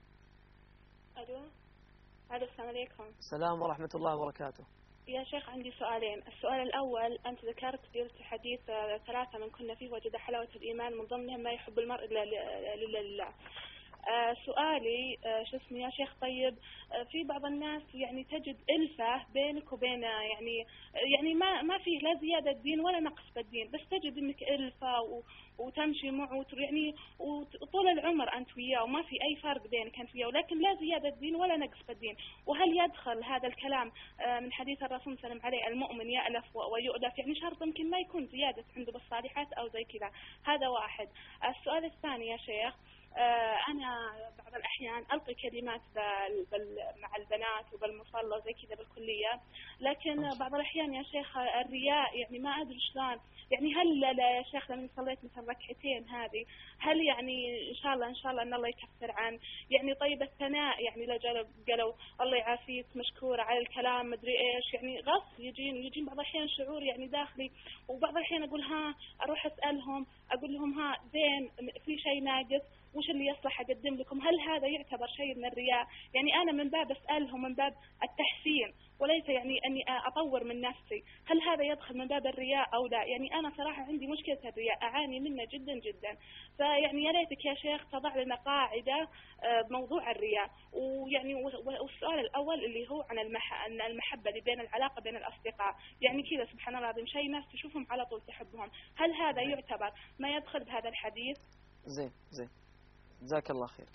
ألو ألو السلام عليكم. السلام ورحمة الله وبركاته. يا شيخ عندي سؤالين. السؤال الأول، أنت ذكرت قلت حديث ثلاثة من كنا فيه وجد حلاوة الإيمان، من ضمنهم ما يحب المرء إلا لله. آه سؤالي آه شو اسمه يا شيخ، طيب آه في بعض الناس يعني تجد ألفة بينك وبينه، يعني يعني ما ما فيه لا زيادة دين ولا نقص بالدين، بس تجد انك ألفة و وتمشي معه يعني وطول العمر أنت وياه وما في أي فرق بينك أنت وياه، ولكن لا زيادة دين ولا نقص بالدين. وهل يدخل هذا الكلام آه من حديث الرسول صلى الله عليه وسلم عليه المؤمن يألف ويؤلف، يعني شرط يمكن ما يكون زيادة عنده بالصالحات أو زي كذا؟ هذا واحد. السؤال الثاني يا شيخ، آه أنا بعض الأحيان ألقي كلمات مع البنات وبالمصلى وزي كذا بالكلية، لكن بعض الأحيان يا شيخ الرياء يعني ما أدري شلون، يعني هل يا شيخ لما صليت مثلا ركعتين هذه هل يعني إن شاء الله إن شاء الله أن الله يكفر عن يعني طيب الثناء، يعني لو قالوا الله يعافيك مشكورة على الكلام مدري إيش، يعني غص يجين يجين بعض الأحيان شعور يعني داخلي، وبعض الأحيان أقول ها أروح أسألهم أقول لهم ها زين في شيء ناقص وش اللي يصلح أقدم لكم، هل هذا يعتبر شيء من الرياء؟ يعني أنا من باب أسألهم من باب التحسين وليس يعني أني أطور من نفسي، هل هذا يدخل من باب الرياء أو لا؟ يعني أنا صراحة عندي مشكلة الرياء أعاني منه جدا جدا، فيعني يا ريتك يا شيخ تضع لنا قاعدة بموضوع الرياء. ويعني والسؤال الأول اللي هو عن المحبة اللي بين العلاقة بين الأصدقاء، يعني كذا سبحان الله العظيم شيء ناس تشوفهم على طول تحبهم، هل هذا يعتبر ما يدخل بهذا الحديث؟ زين زين جزاك الله خير.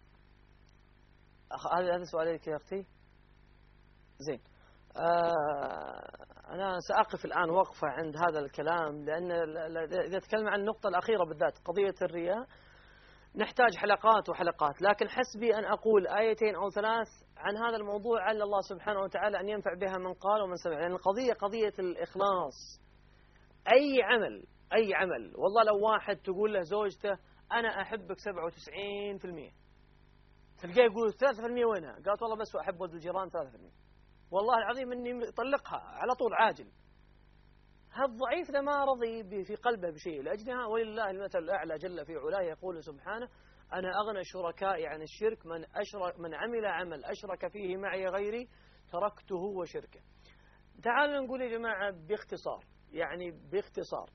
هذا هذا سؤالك يا أختي. زين آه أنا سأقف الآن وقفة عند هذا الكلام، لأن إذا تكلم عن النقطة الأخيرة بالذات قضية الرياء نحتاج حلقات وحلقات، لكن حسبي أن أقول آيتين أو ثلاث عن هذا الموضوع على الله سبحانه وتعالى أن ينفع بها من قال ومن سمع، لأن يعني القضية قضية الإخلاص. أي عمل أي عمل والله لو واحد تقول له زوجته أنا أحبك سبعة وتسعين بالمئة، تلقاه يقول ثلاثة بالمئة وينها؟ قالت والله بس أحب ولد الجيران ثلاثة بالمئة، والله العظيم إني طلقها على طول عاجل. هالضعيف ذا ما رضي في قلبه بشيء لأجلها، ولله المثل الأعلى جل في علاه يقول سبحانه أنا أغنى شركائي عن الشرك من أشرك من عمل عمل أشرك فيه معي غيري تركته وشركه. تعالوا نقول يا جماعة باختصار، يعني باختصار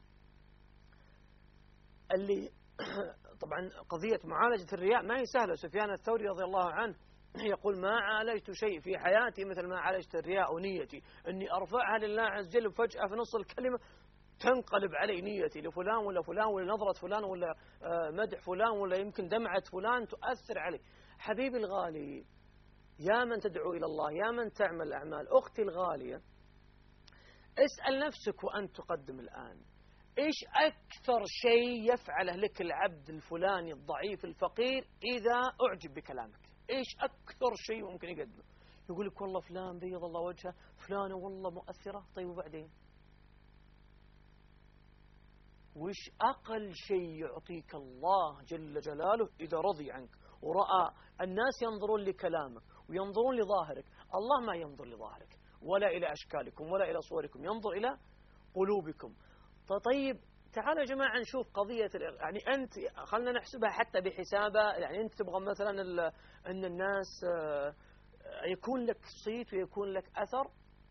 اللي طبعا قضية معالجة الرياء ما هي سهلة. سفيان الثوري رضي الله عنه يقول ما عالجت شيء في حياتي مثل ما عالجت الرياء، ونيتي أني أرفعها لله عز وجل وفجأة في نص الكلمة تنقلب علي نيتي لفلان ولا فلان ولا نظرة فلان ولا مدح فلان ولا يمكن دمعة فلان تؤثر علي. حبيبي الغالي يا من تدعو إلى الله يا من تعمل أعمال، أختي الغالية اسأل نفسك وأنت تقدم الآن إيش أكثر شيء يفعله لك العبد الفلاني الضعيف الفقير إذا أعجب بكلامك؟ إيش أكثر شيء ممكن يقدمه؟ يقول لك والله فلان بيض الله وجهه، فلانة والله مؤثرة. طيب وبعدين وش أقل شيء يعطيك الله جل جلاله إذا رضي عنك ورأى الناس ينظرون لكلامك وينظرون لظاهرك. الله ما ينظر لظاهرك ولا إلى أشكالكم ولا إلى صوركم، ينظر إلى قلوبكم. طيب تعالوا يا جماعة نشوف قضية، يعني أنت خلنا نحسبها حتى بحسابة، يعني أنت تبغى مثلا أن الناس يكون لك صيت ويكون لك أثر،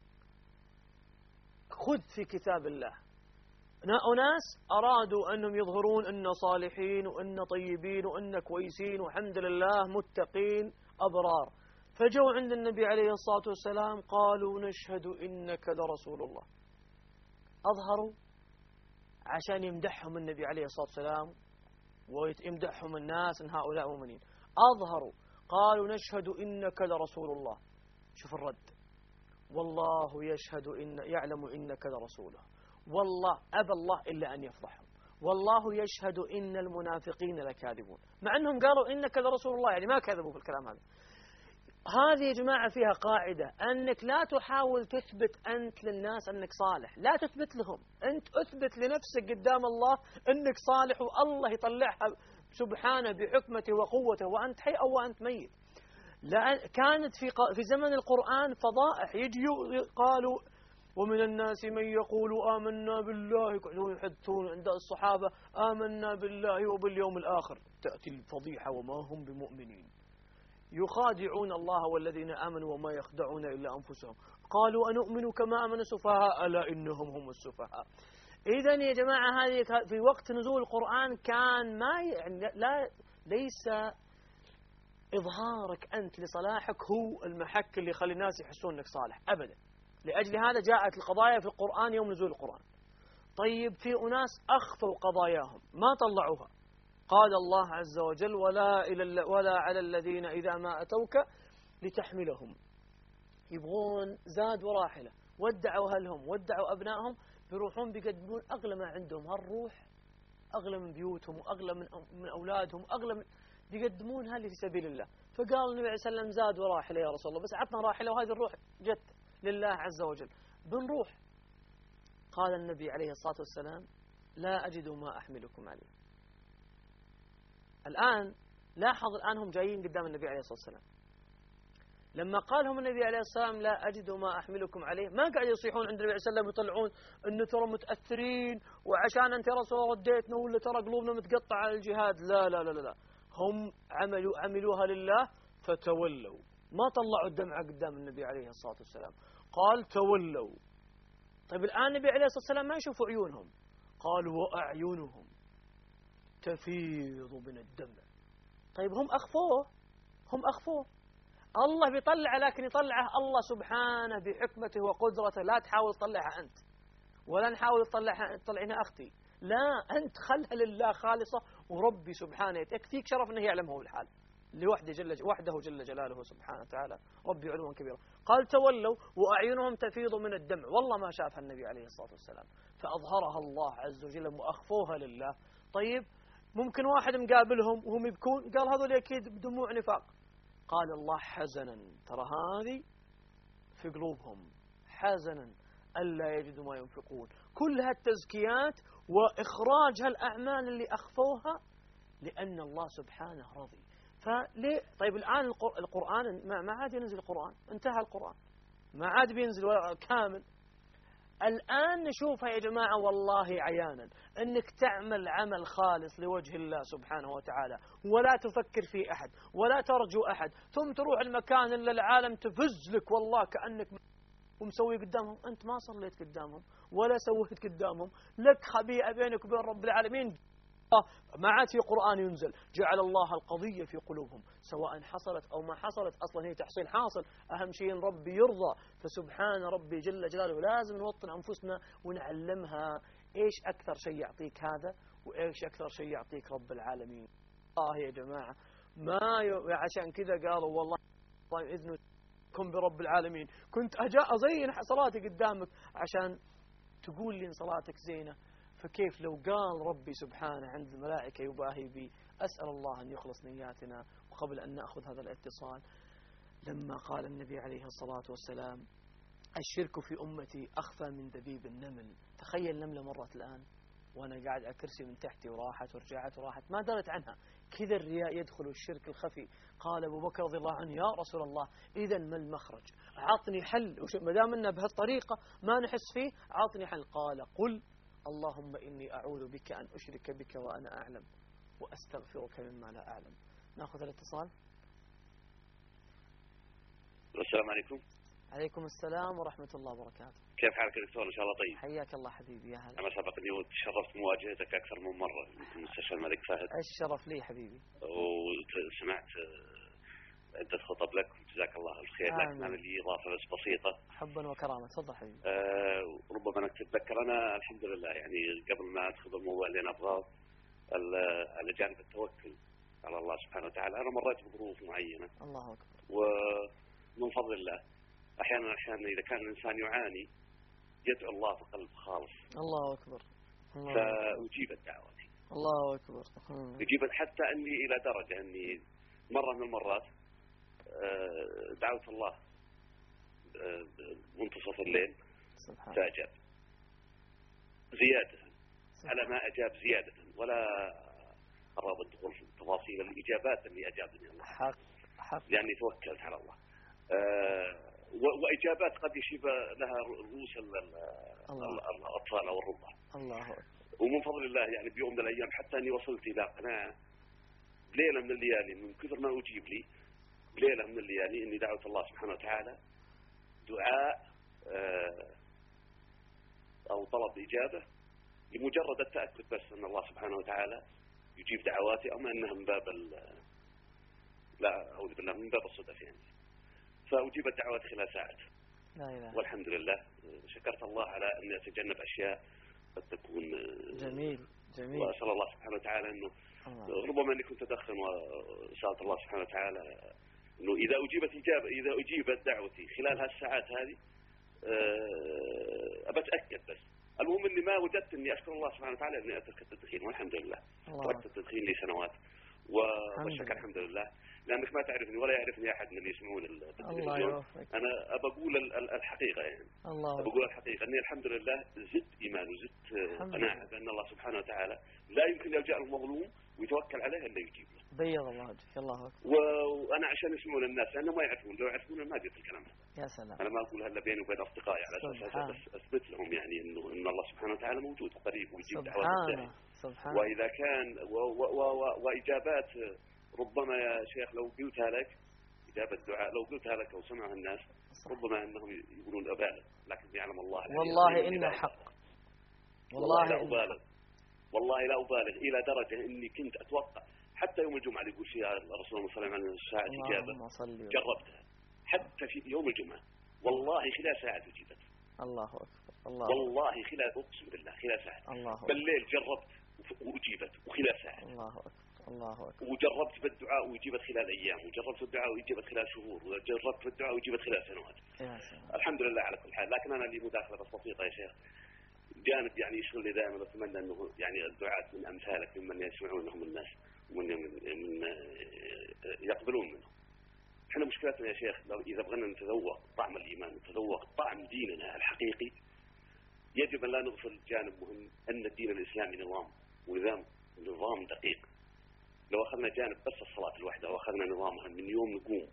خذ في كتاب الله أناس أرادوا أنهم يظهرون أن صالحين وأن طيبين وأن كويسين والحمد لله متقين أبرار، فجوا عند النبي عليه الصلاة والسلام قالوا نشهد إنك لرسول الله. أظهروا عشان يمدحهم النبي عليه الصلاة والسلام ويمدحهم الناس أن هؤلاء مؤمنين. أظهروا قالوا نشهد إنك لرسول الله. شوف الرد، والله يشهد إن يعلم إنك لرسوله، والله أبى الله إلا أن يفضحهم، والله يشهد إن المنافقين لكاذبون، مع أنهم قالوا إنك لرسول الله، يعني ما كذبوا في الكلام هذا. هذه يا جماعة فيها قاعدة، أنك لا تحاول تثبت أنت للناس أنك صالح، لا تثبت لهم، أنت أثبت لنفسك قدام الله أنك صالح، والله يطلعها سبحانه بحكمته وقوته وأنت حي أو وأنت ميت. لأن كانت في في زمن القرآن فضائح، يجي قالوا ومن الناس من يقول آمنا بالله، يقعدون يحدثون عند الصحابة آمنا بالله وباليوم الآخر، تأتي الفضيحة وما هم بمؤمنين، يخادعون الله والذين آمنوا وما يخدعون إلا أنفسهم، قالوا أنؤمن كما آمن السفهاء ألا إنهم هم السفهاء. إذن يا جماعة هذه في وقت نزول القرآن كان ما يعني لا ليس إظهارك أنت لصلاحك هو المحك اللي يخلي الناس يحسون أنك صالح أبدا. لأجل هذا جاءت القضايا في القرآن يوم نزول القرآن. طيب في أناس أخفوا قضاياهم ما طلعوها، قال الله عز وجل ولا, إلى ولا على الذين إذا ما أتوك لتحملهم، يبغون زاد وراحلة، ودعوا أهلهم ودعوا أبنائهم، بيروحون بيقدمون أغلى ما عندهم، هالروح أغلى من بيوتهم وأغلى من, من أولادهم وأغلى من بيقدمونها في سبيل الله. فقال النبي عليه السلام زاد وراحلة يا رسول الله، بس عطنا راحلة وهذه الروح جت لله عز وجل بنروح. قال النبي عليه الصلاة والسلام لا أجد ما أحملكم عليه. الآن لاحظ الآن هم جايين قدام النبي عليه الصلاة والسلام، لما قال لهم النبي عليه الصلاة والسلام لا أجد ما أحملكم عليه، ما قاعد يصيحون عند النبي عليه الصلاة والسلام يطلعون أنه ترى متأثرين وعشان أنت يا رسول الله رديتنا ولا ترى قلوبنا متقطعة على الجهاد. لا لا لا لا، هم عملوا عملوها لله فتولوا، ما طلعوا الدمعة قدام النبي عليه الصلاة والسلام، قال تولوا. طيب الآن النبي عليه الصلاة والسلام ما يشوفوا عيونهم، قال وأعينهم تفيض من الدمع. طيب هم أخفوه، هم أخفوه، الله بيطلع، لكن يطلعه الله سبحانه بحكمته وقدرته، لا تحاول تطلعها أنت ولا نحاول تطلعها تطلعينها أختي، لا أنت خلها لله خالصة، وربي سبحانه يكفيك شرف أنه يعلمه الحال لوحده جل وحده جل جلاله سبحانه وتعالى ربي علوا كبيرا. قال تولوا وأعينهم تفيض من الدمع، والله ما شافها النبي عليه الصلاة والسلام، فأظهرها الله عز وجل وأخفوها لله. طيب ممكن واحد مقابلهم وهم يبكون، قال هذول أكيد بدموع نفاق، قال الله حزنا، ترى هذه في قلوبهم حزنا ألا يجدوا ما ينفقون. كل هالتزكيات وإخراج هالأعمال اللي أخفوها لأن الله سبحانه رضي. فليه؟ طيب الآن القرآن ما عاد ينزل القرآن، انتهى القرآن ما عاد بينزل كامل. الآن نشوفها يا جماعة والله عيانا، أنك تعمل عمل خالص لوجه الله سبحانه وتعالى، ولا تفكر في أحد ولا ترجو أحد، ثم تروح المكان اللي العالم تفز لك والله كأنك ومسوي قدامهم، أنت ما صليت قدامهم ولا سويت قدامهم، لك خبيئة بينك وبين رب العالمين. ما عاد في قرآن ينزل، جعل الله القضية في قلوبهم سواء حصلت أو ما حصلت، أصلا هي تحصيل حاصل، أهم شيء ربي يرضى. فسبحان ربي جل جلاله لازم نوطن أنفسنا ونعلمها إيش أكثر شيء يعطيك هذا وإيش أكثر شيء يعطيك رب العالمين. آه يا جماعة ما ي... عشان كذا قالوا والله إذنكم برب العالمين، كنت أجاء أزين صلاتي قدامك عشان تقول لي إن صلاتك زينة، فكيف لو قال ربي سبحانه عند الملائكة يباهي بي. أسأل الله أن يخلص نياتنا. وقبل أن نأخذ هذا الاتصال، لما قال النبي عليه الصلاة والسلام الشرك في أمتي أخفى من دبيب النمل، تخيل نملة مرت الآن وأنا قاعد على كرسي من تحتي وراحت ورجعت وراحت ما درت عنها. كذا الرياء يدخل الشرك الخفي. قال أبو بكر رضي الله عنه يا رسول الله إذا ما المخرج؟ عطني حل، ما دام أنه بهالطريقة ما نحس فيه عطني حل. قال قل اللهم إني أعوذ بك أن أشرك بك وأنا أعلم وأستغفرك مما لا أعلم. نأخذ الاتصال. السلام عليكم. عليكم السلام ورحمة الله وبركاته. كيف حالك يا دكتور؟ إن شاء الله طيب. حياك الله حبيبي. يا هلا. أنا سبقني وتشرفت مواجهتك أكثر من مرة في مستشفى الملك فهد. الشرف لي حبيبي. وسمعت عدة خطب لك جزاك الله الخير. لكن أنا لي إضافة بس بسيطة. حبا وكرامة. تفضل حبيبي. أه ربما أنك تتذكر أنا الحمد لله يعني قبل ما أدخل الموضوع اللي أنا أبغاه على جانب التوكل على الله سبحانه وتعالى أنا مريت بظروف معينة. الله أكبر. ومن فضل الله أحيانا أحيانا إذا كان الإنسان يعاني يدعو الله بقلب خالص. الله أكبر. فأجيبت دعوتي. الله أكبر. أجيبت حتى أني إلى درجة أني مرة من المرات دعوت الله منتصف الليل فأجاب زيادة على ما أجاب زيادة ولا أراد الدخول في تفاصيل الإجابات اللي أجابني الله حق حق لأني توكلت على الله. وإجابات قد يشيب لها رؤوس الأطفال أو الرضع. الله أكبر. ومن فضل الله يعني بيوم من الأيام حتى أني وصلت إلى قناعة ليلة من الليالي من كثر ما أجيب لي ليلة من الليالي أني دعوت الله سبحانه وتعالى دعاء أو طلب إجابة لمجرد التأكد بس أن الله سبحانه وتعالى يجيب دعواتي أما أنها من باب لا أعوذ بالله من باب الصدف يعني. فأجيبت دعواتي خلال ساعات. لا إله. والحمد لله شكرت الله على أن أتجنب أشياء قد تكون جميل جميل. وأسأل الله سبحانه وتعالى أنه الله. ربما أني كنت أدخن وسألت الله سبحانه وتعالى أنه إذا أجيبت إجابة إذا أجيبت دعوتي خلال هالساعات هذه أبى أتأكد بس. المهم أني ما وجدت أني أشكر الله سبحانه وتعالى أني أترك التدخين والحمد لله. تركت التدخين لي سنوات وبشكر الحمد لله لأنك ما تعرفني ولا يعرفني أحد من اللي يسمعون التلفزيون. أنا أبقول الحقيقة يعني الله أبقول الحقيقة أني الحمد لله زدت إيمان وزدت قناعة بأن الله سبحانه وتعالى لا يمكن يلجأ المظلوم ويتوكل عليه إلا يجيب له. بيض الله وجهك. الله أكبر. وأنا عشان يسمعون الناس لأنهم ما يعرفون لو يعرفون ما قلت الكلام هذا. يا سلام. أنا ما أقول هلا بيني وبين أصدقائي على أساس أثبت لهم يعني إنه إن الله سبحانه وتعالى موجود قريب ويجيب دعوات الداعي. سبحان. وإذا كان و و و وإجابات ربما يا شيخ لو قلتها لك إجابة الدعاء لو قلتها لك أو سمعها الناس ربما أنهم يقولون أبالغ لكن يعلم الله والله إنه حق. والله لا أبالغ والله لا أبالغ إلى درجة إني كنت أتوقع حتى يوم الجمعة اللي يقول فيها الرسول صلى الله عليه وسلم عن ساعة إجابة جربتها حتى في يوم الجمعة والله خلال ساعة أجيبت. الله أكبر. الله والله خلال أقسم بالله خلال ساعة. الله بالليل جربت وأجيبت وخلال ساعة. الله أكبر. الله أكبر. وجربت بالدعاء ويجيبت خلال أيام وجربت بالدعاء ويجيبت خلال شهور وجربت بالدعاء ويجيبت خلال سنوات. الحمد لله على كل حال. لكن أنا لي مداخلة بس بسيطة يا شيخ جانب يعني يشغلني دائما أتمنى أنه يعني الدعاة من أمثالك ممن يسمعونهم الناس ومن من يقبلون منه. احنا مشكلتنا يا شيخ لو إذا بغينا نتذوق طعم الإيمان نتذوق طعم ديننا الحقيقي يجب أن لا نغفل جانب مهم أن الدين الإسلامي نظام ونظام نظام دقيق. لو أخذنا جانب بس الصلاة الواحدة وأخذنا نظامها من يوم نقوم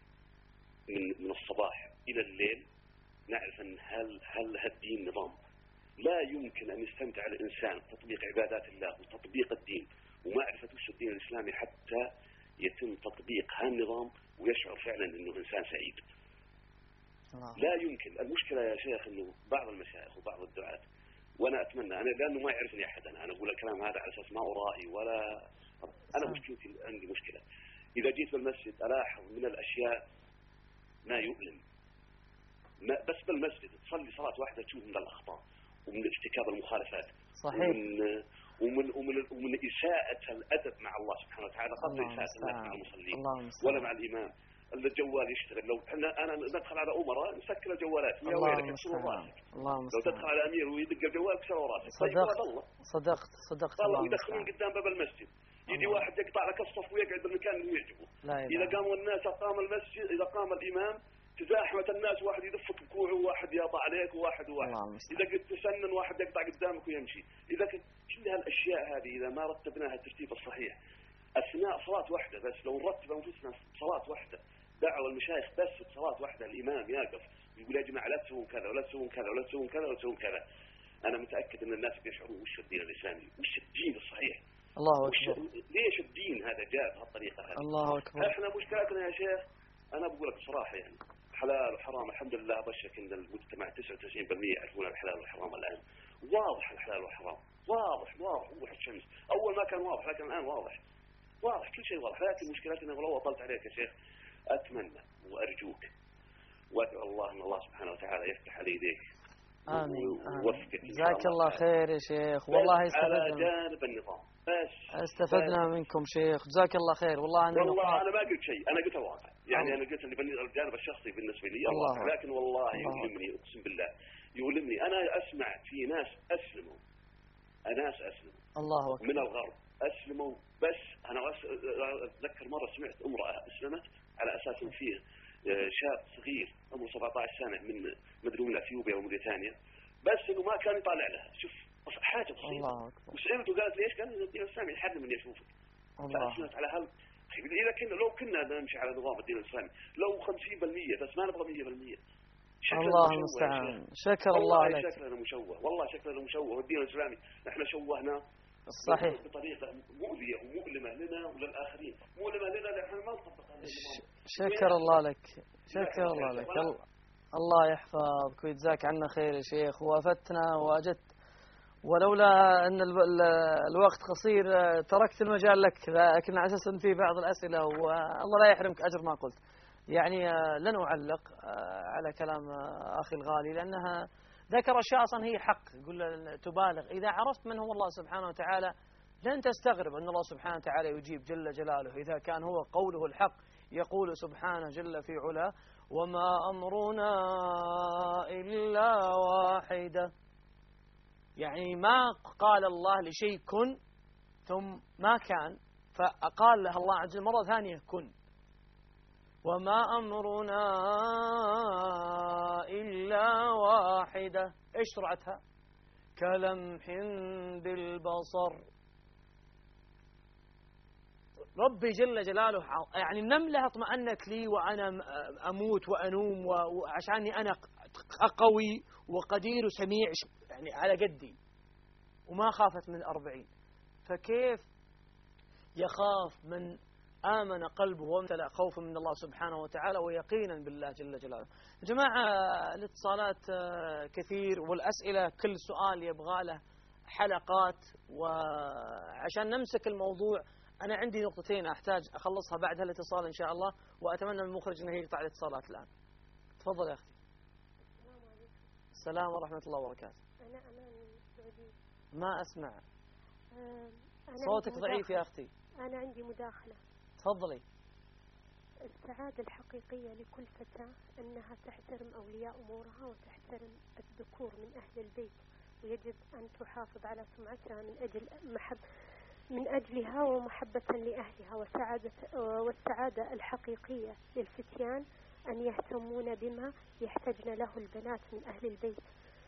من من الصباح إلى الليل نعرف أن هل هل هالدين نظام. لا يمكن أن يستمتع الإنسان بتطبيق عبادات الله وتطبيق الدين ومعرفة وش الدين الإسلامي حتى يتم تطبيق هالنظام ويشعر فعلا أنه إنسان سعيد. لا يمكن. المشكلة يا شيخ أنه بعض المشايخ وبعض الدعاة وأنا أتمنى أنا لأنه ما يعرفني أحد أنا, أنا أقول الكلام هذا على أساس ما أرائي ولا أنا مشكلتي عندي مشكلة إذا جيت بالمسجد ألاحظ من الأشياء ما يؤلم ما بس بالمسجد تصلي صلاة واحدة تشوف من الأخطاء ومن ارتكاب المخالفات صحيح. ومن ومن ومن, ومن إساءة الأدب مع الله سبحانه وتعالى قبل إساءة الناس مع المصلين ولا مع الإمام. الجوال يشتغل لو احنا انا ندخل على امراء نسكر الجوالات يا ويلك اكسر راسك. لو تدخل على امير ويدق الجوال اكسر راسك. صدقت والله صدقت صدقت والله يدخلون قدام باب المسجد يجي واحد يقطع لك الصف ويقعد بالمكان اللي يعجبه. لا اذا قاموا الناس قام المسجد اذا قام الامام تزاحمت الناس، واحد يدفك بكوعه وواحد يقطع عليك وواحد وواحد، إذا قد تسنن واحد يقطع قدامك ويمشي، إذا كنت كل هالأشياء هذه إذا ما رتبناها الترتيب الصحيح أثناء صلاة واحدة بس، لو نرتب أنفسنا صلاة واحدة، دعوة المشايخ بس بصلاة واحدة، الإمام يقف يقول يا جماعة لا تسوون كذا ولا تسوون كذا ولا تسوون كذا ولا تسوون كذا، أنا متأكد أن الناس بيشعرون وش الدين الإسلامي، وش الدين الصحيح. الله أكبر. ليش الدين هذا جاء بهالطريقة هذه؟ الله أكبر. إحنا مشكلتنا يا شيخ، أنا بقول لك بصراحة يعني حلال وحرام، الحمد لله بشك إن المجتمع تسعة وتسعين بالمئة يعرفون الحلال والحرام الآن، واضح الحلال والحرام، واضح واضح وضوح الشمس، أول ما كان واضح لكن الآن واضح، واضح كل شيء واضح، لكن مشكلتنا ولو أطلت عليك يا شيخ أتمنى وأرجوك وأدعو الله أن الله سبحانه وتعالى يفتح على يديك. آمين آمين. جزاك الله خير يا شيخ، والله استفدنا على جانب النظام بس استفدنا منكم شيخ، جزاك الله خير. والله أنا والله أنا ما قلت شيء، أنا قلت الواقع، يعني أنا قلت اللي بالجانب الشخصي بالنسبة لي الواقع، لكن والله يؤلمني أقسم بالله يؤلمني، أنا أسمع في ناس أسلموا، ناس أسلموا الله أكبر من الغرب أسلموا، بس أنا أتذكر مرة سمعت امرأة أسلمت على أساس إن فيه شاب صغير عمره سبعة عشر سنة من مدري من اثيوبيا وموريتانيا، بس انه ما كان يطالع لها، شوف حاجه بسيطه. الله اكبر. وسالته قالت ليش؟ قال الدين الاسلامي يحرم اني اشوفك. الله. فاسلمت على هل اذا كنا لو كنا نمشي على نظام الدين الاسلامي لو خمسين بالمئة بس ما نبغى مئة بالمئة. الله المستعان. شكر الله لك. شكلنا مشوه، والله شكلنا مشوه، والدين الاسلامي نحن شوهناه صحيح بطريقه مؤذيه ومؤلمه لنا وللاخرين، مؤلمه لنا لان احنا ما نطبق هذا النظام. شكر الله لك، شكر الله لك. الله يحفظك ويجزاك عنا خير يا شيخ، وافدتنا واجدت، ولولا ان الوقت قصير تركت المجال لك، لكن على اساس ان في بعض الاسئله والله لا يحرمك اجر ما قلت. يعني لن اعلق على كلام اخي الغالي لانها ذكر اشياء اصلا هي حق، يقول تبالغ. اذا عرفت من هو الله سبحانه وتعالى لن تستغرب ان الله سبحانه وتعالى يجيب جل جلاله، اذا كان هو قوله الحق. يقول سبحانه جل في علا: وما أمرنا إلا واحدة. يعني ما قال الله لشيء كن ثم ما كان، فقال له الله عز وجل مرة ثانية كن. وما أمرنا إلا واحدة، إيش سرعتها؟ كلمح بالبصر. ربي جل جلاله يعني النملة اطمأنت لي وأنا أموت وأنوم وعشاني أنا قوي وقدير وسميع يعني على قدي، وما خافت من أربعين. فكيف يخاف من آمن قلبه وامتلأ خوفا من الله سبحانه وتعالى ويقينا بالله جل جلاله. يا جماعة الاتصالات كثير والأسئلة كل سؤال يبغى له حلقات، وعشان نمسك الموضوع أنا عندي نقطتين أحتاج أخلصها بعد هالاتصال إن شاء الله، وأتمنى من المخرج أنه يقطع الاتصالات الآن. تفضل يا أختي. السلام عليكم. السلام ورحمة الله وبركاته. أنا أمان من السعودية. ما أسمع. أه أنا صوتك ضعيف يا أختي. أنا عندي مداخلة. تفضلي. السعادة الحقيقية لكل فتاة أنها تحترم أولياء أمورها وتحترم الذكور من أهل البيت، ويجب أن تحافظ على سمعتها من أجل محب من أجلها ومحبة لأهلها. وسعادة والسعادة الحقيقية للفتيان أن يهتمون بما يحتاجن له البنات من أهل البيت،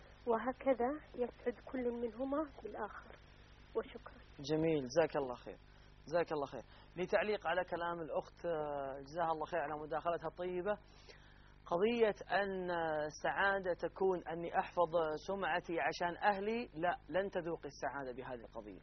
وهكذا يسعد كل منهما بالآخر. وشكرا. جميل، جزاك الله خير، جزاك الله خير. لتعليق على كلام الأخت جزاها الله خير على مداخلتها الطيبة، قضية أن السعادة تكون أني أحفظ سمعتي عشان أهلي، لا، لن تذوق السعادة بهذه القضية.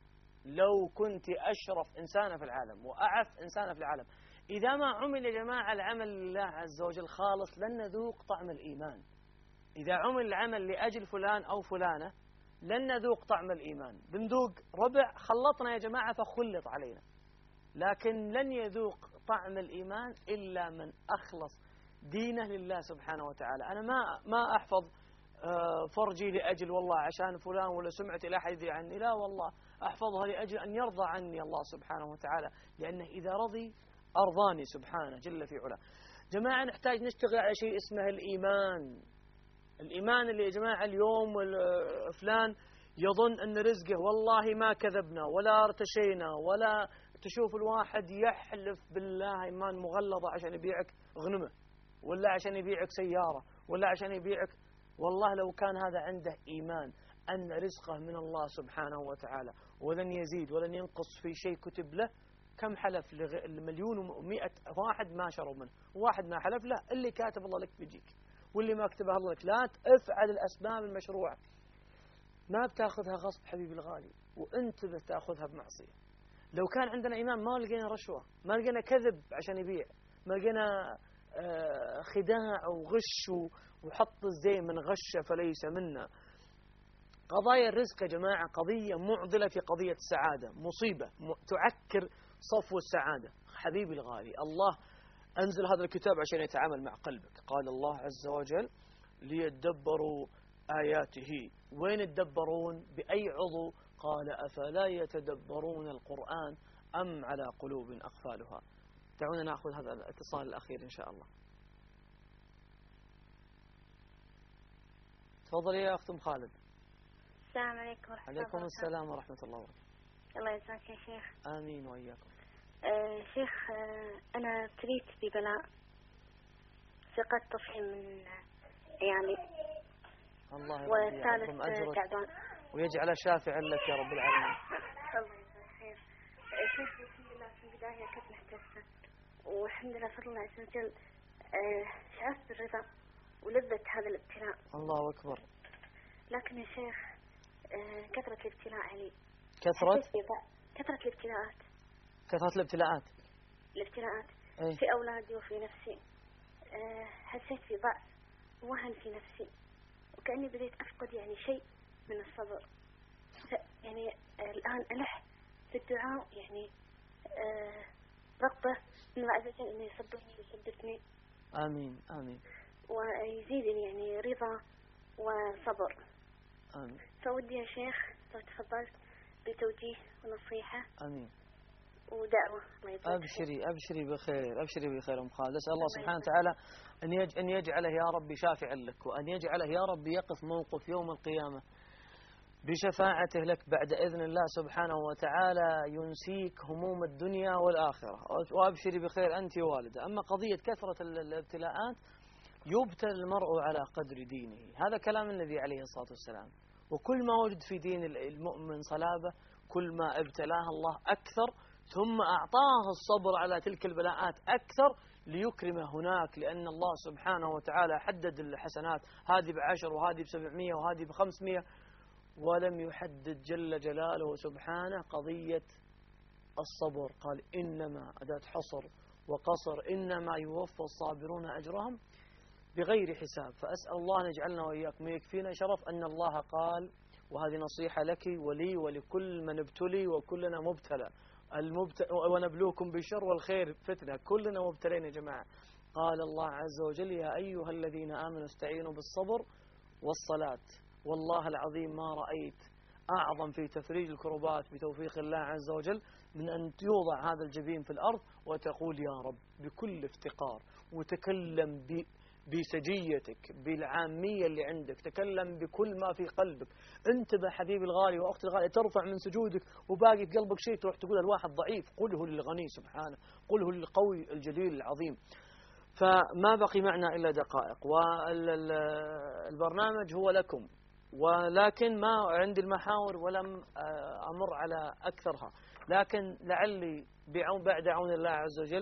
لو كنت أشرف إنسانة في العالم وأعف إنسانة في العالم، إذا ما عمل يا جماعة العمل لله عز وجل خالص لن نذوق طعم الإيمان. إذا عمل العمل لأجل فلان أو فلانة لن نذوق طعم الإيمان. بندوق ربع خلطنا يا جماعة فخلط علينا، لكن لن يذوق طعم الإيمان إلا من أخلص دينه لله سبحانه وتعالى. أنا ما ما أحفظ فرجي لأجل والله عشان فلان ولا سمعتي لا حد يدري عني، لا والله أحفظها لأجل أن يرضى عني الله سبحانه وتعالى، لأنه إذا رضي أرضاني سبحانه جل في علاه. جماعة نحتاج نشتغل على شيء اسمه الإيمان. الإيمان اللي يا جماعة اليوم فلان يظن أن رزقه، والله ما كذبنا ولا ارتشينا، ولا تشوف الواحد يحلف بالله إيمان مغلظة عشان يبيعك غنمه، ولا عشان يبيعك سيارة ولا عشان يبيعك. والله لو كان هذا عنده إيمان أن رزقه من الله سبحانه وتعالى ولن يزيد ولن ينقص في شيء كتب له، كم حلف لمليون ومئة واحد ما شروا منه، واحد ما حلف لا، اللي كاتب الله لك بيجيك واللي ما كتبها الله لك. لا افعل الأسباب المشروعة، ما بتاخذها غصب حبيبي الغالي، وانت بتاخذها بمعصية. لو كان عندنا إيمان ما لقينا رشوة، ما لقينا كذب عشان يبيع، ما لقينا خداع وغش وحط الزين من غش فليس منا. قضايا الرزق يا جماعة قضية معضلة في قضية السعادة، مصيبة تعكر صفو السعادة. حبيبي الغالي، الله أنزل هذا الكتاب عشان يتعامل مع قلبك. قال الله عز وجل ليدبروا آياته. وين يتدبرون؟ بأي عضو؟ قال أفلا يتدبرون القرآن أم على قلوب أقفالها. دعونا نأخذ هذا الاتصال الأخير إن شاء الله. تفضلي يا أخت أم خالد. السلام عليكم ورحمة الله وبركاته. عليكم السلام ورحمة الله وبركاته. الله يجزاك يا شيخ. آمين وإياكم. آه شيخ، آه أنا ابتليت ببلاء، فقدت طفل من عيالي. الله والثالث تعبان ويجعل شافعا لك يا رب العالمين. الله يجزاك خير. شيخ الحمد لله في البداية كنت محتاسة، والحمد لله فضل الله عز وجل آه شعرت بالرضا ولذة هذا الابتلاء. الله أكبر. لكن يا شيخ آه كثرة الابتلاء علي. كثرة؟ كثرة الابتلاءات. كثرة الابتلاءات. الابتلاءات أي. في أولادي وفي نفسي. أه حسيت في ضعف ووهن في نفسي، وكأني بديت أفقد يعني شيء من الصبر. يعني آه الآن ألح في الدعاء، يعني آه رغبة من الله عز وجل إنه يصبرني ويثبتني. آمين آمين. ويزيدني يعني رضا وصبر. آمين. فودي يا شيخ لو تفضلت بتوجيه ونصيحة. آمين. ودعوة. أبشري أبشري بخير، أبشري بخير أم خالد. أسأل الله سبحانه وتعالى أن يج أن يجعله يا رب شافعا لك، وأن يجعله يا رب يقف موقف يوم القيامة بشفاعته لك بعد إذن الله سبحانه وتعالى، ينسيك هموم الدنيا والآخرة. وأبشري بخير أنت والدة. أما قضية كثرة الابتلاءات، يبتلى المرء على قدر دينه، هذا كلام النبي عليه الصلاة والسلام. وكل ما وجد في دين المؤمن صلابة كل ما ابتلاه الله أكثر، ثم أعطاه الصبر على تلك البلاءات أكثر ليكرمه هناك، لأن الله سبحانه وتعالى حدد الحسنات، هذه بعشر وهذه بسبعمية وهذه بخمسمية، ولم يحدد جل جلاله سبحانه قضية الصبر. قال إنما أداة حصر وقصر، إنما يوفى الصابرون أجرهم بغير حساب. فأسأل الله أن يجعلنا وإياكم يكفينا شرف أن الله قال، وهذه نصيحة لك ولي ولكل من ابتلي وكلنا مبتلى، المبت... ونبلوكم بالشر والخير فتنة، كلنا مبتلين يا جماعة. قال الله عز وجل يا أيها الذين آمنوا استعينوا بالصبر والصلاة. والله العظيم ما رأيت أعظم في تفريج الكربات بتوفيق الله عز وجل من أن يوضع هذا الجبين في الأرض وتقول يا رب بكل افتقار، وتكلم ب بسجيتك بالعامية اللي عندك، تكلم بكل ما في قلبك. انتبه حبيبي الغالي وأختي الغالي، ترفع من سجودك وباقي في قلبك شيء تروح تقول الواحد ضعيف، قله للغني سبحانه، قله للقوي الجليل العظيم. فما بقي معنا إلا دقائق، والبرنامج هو لكم، ولكن ما عندي المحاور ولم أمر على أكثرها، لكن لعلي بعد عون الله عز وجل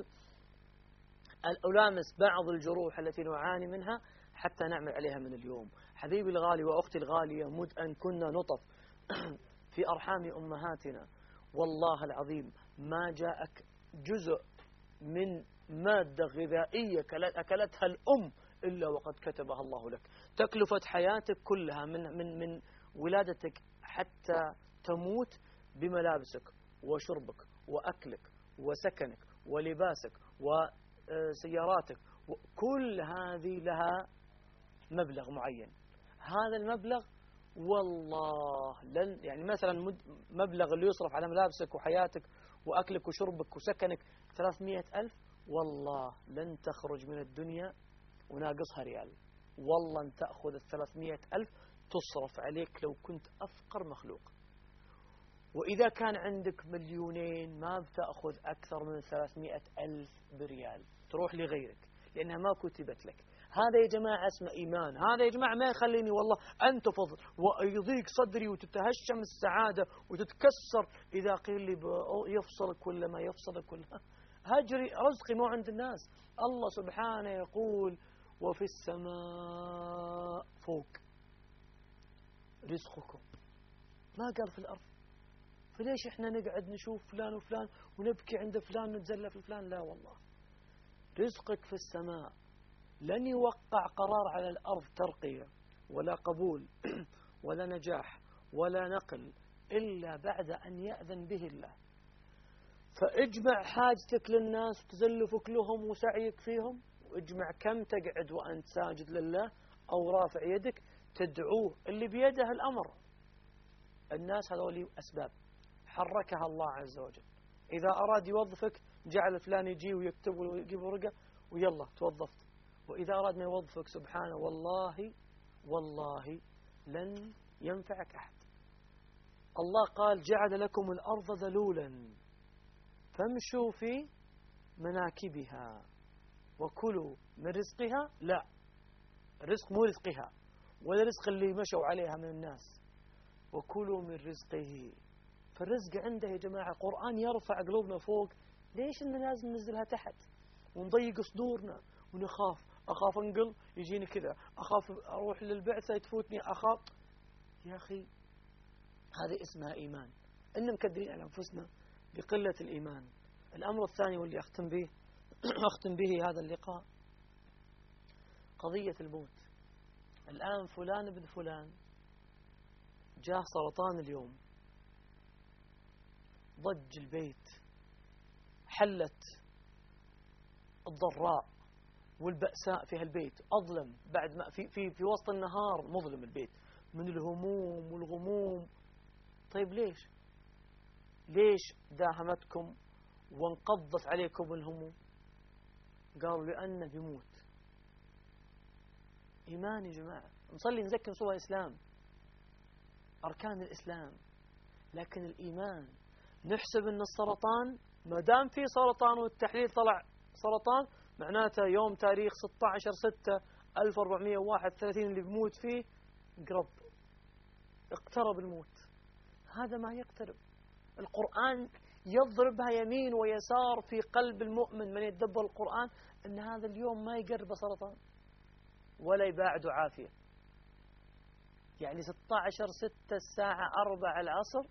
ألامس بعض الجروح التي نعاني منها حتى نعمل عليها من اليوم. حبيبي الغالي وأختي الغالية، مد أن كنا نطف في أرحام أمهاتنا، والله العظيم ما جاءك جزء من مادة غذائية أكلتها الأم إلا وقد كتبها الله لك. تكلفة حياتك كلها من من من ولادتك حتى تموت بملابسك وشربك وأكلك وسكنك ولباسك وسياراتك، كل هذه لها مبلغ معين. هذا المبلغ والله لن يعني مثلا مبلغ اللي يصرف على ملابسك وحياتك وأكلك وشربك وسكنك ثلاثمئة ألف، والله لن تخرج من الدنيا وناقصها ريال. والله أن تأخذ الثلاثمئة ألف تصرف عليك لو كنت أفقر مخلوق. وإذا كان عندك مليونين ما بتأخذ أكثر من ثلاثمئة ألف بريال تروح لغيرك، لأنها ما كتبت لك. هذا يا جماعة اسمه إيمان. هذا يا جماعة ما يخليني والله أنتفض ويضيق صدري وتتهشم السعادة وتتكسر إذا قيل لي يفصلك ولا ما يفصلك ولا. هجري رزقي مو عند الناس. الله سبحانه يقول وفي السماء فوق رزقكم، ما قال في الأرض. فليش إحنا نقعد نشوف فلان وفلان ونبكي عند فلان ونتزلف في فلان؟ لا والله، رزقك في السماء. لن يوقع قرار على الأرض ترقية ولا قبول ولا نجاح ولا نقل إلا بعد أن يأذن به الله. فاجمع حاجتك للناس وتزلفك لهم وسعيك فيهم، واجمع كم تقعد وأنت ساجد لله أو رافع يدك تدعوه اللي بيده الأمر. الناس هذول أسباب حركها الله عز وجل. إذا أراد يوظفك جعل فلان يجي ويكتب ويجيب ورقة ويلا توظفت. وإذا أراد ما يوظفك سبحانه والله والله لن ينفعك أحد. الله قال جعل لكم الأرض ذلولا فامشوا في مناكبها وكلوا من رزقها. لا، الرزق مو رزقها ولا رزق اللي مشوا عليها من الناس، وكلوا من رزقه. فالرزق عنده يا جماعة. القرآن يرفع قلوبنا فوق. ليش إن لازم ننزلها تحت ونضيق صدورنا ونخاف؟ أخاف أنقل يجيني كذا، أخاف أروح للبعثة تفوتني، أخاف. يا أخي هذه اسمها إيمان. إن مكدرين على أنفسنا بقلة الإيمان. الأمر الثاني واللي أختم به أختم به هذا اللقاء قضية الموت. الآن فلان ابن فلان جاه سرطان اليوم، ضج البيت، حلت الضراء والبأساء في هالبيت، أظلم بعد ما في في في وسط النهار مظلم البيت من الهموم والغموم. طيب ليش؟ ليش داهمتكم وانقضت عليكم الهموم؟ قالوا لأنه بيموت. إيمان يا جماعة. نصلي نزكي نصلي إسلام، أركان الإسلام، لكن الإيمان نحسب أن السرطان ما دام في سرطان والتحليل طلع سرطان معناته يوم تاريخ ستة عشر ستة ألف وأربعمئة وواحد وثلاثين اللي بموت فيه قرب، اقترب الموت. هذا ما يقترب. القرآن يضربها يمين ويسار في قلب المؤمن من يتدبر القرآن أن هذا اليوم ما يقرب سرطان ولا يباعد عافية. يعني ستة عشر ستة الساعة أربع العصر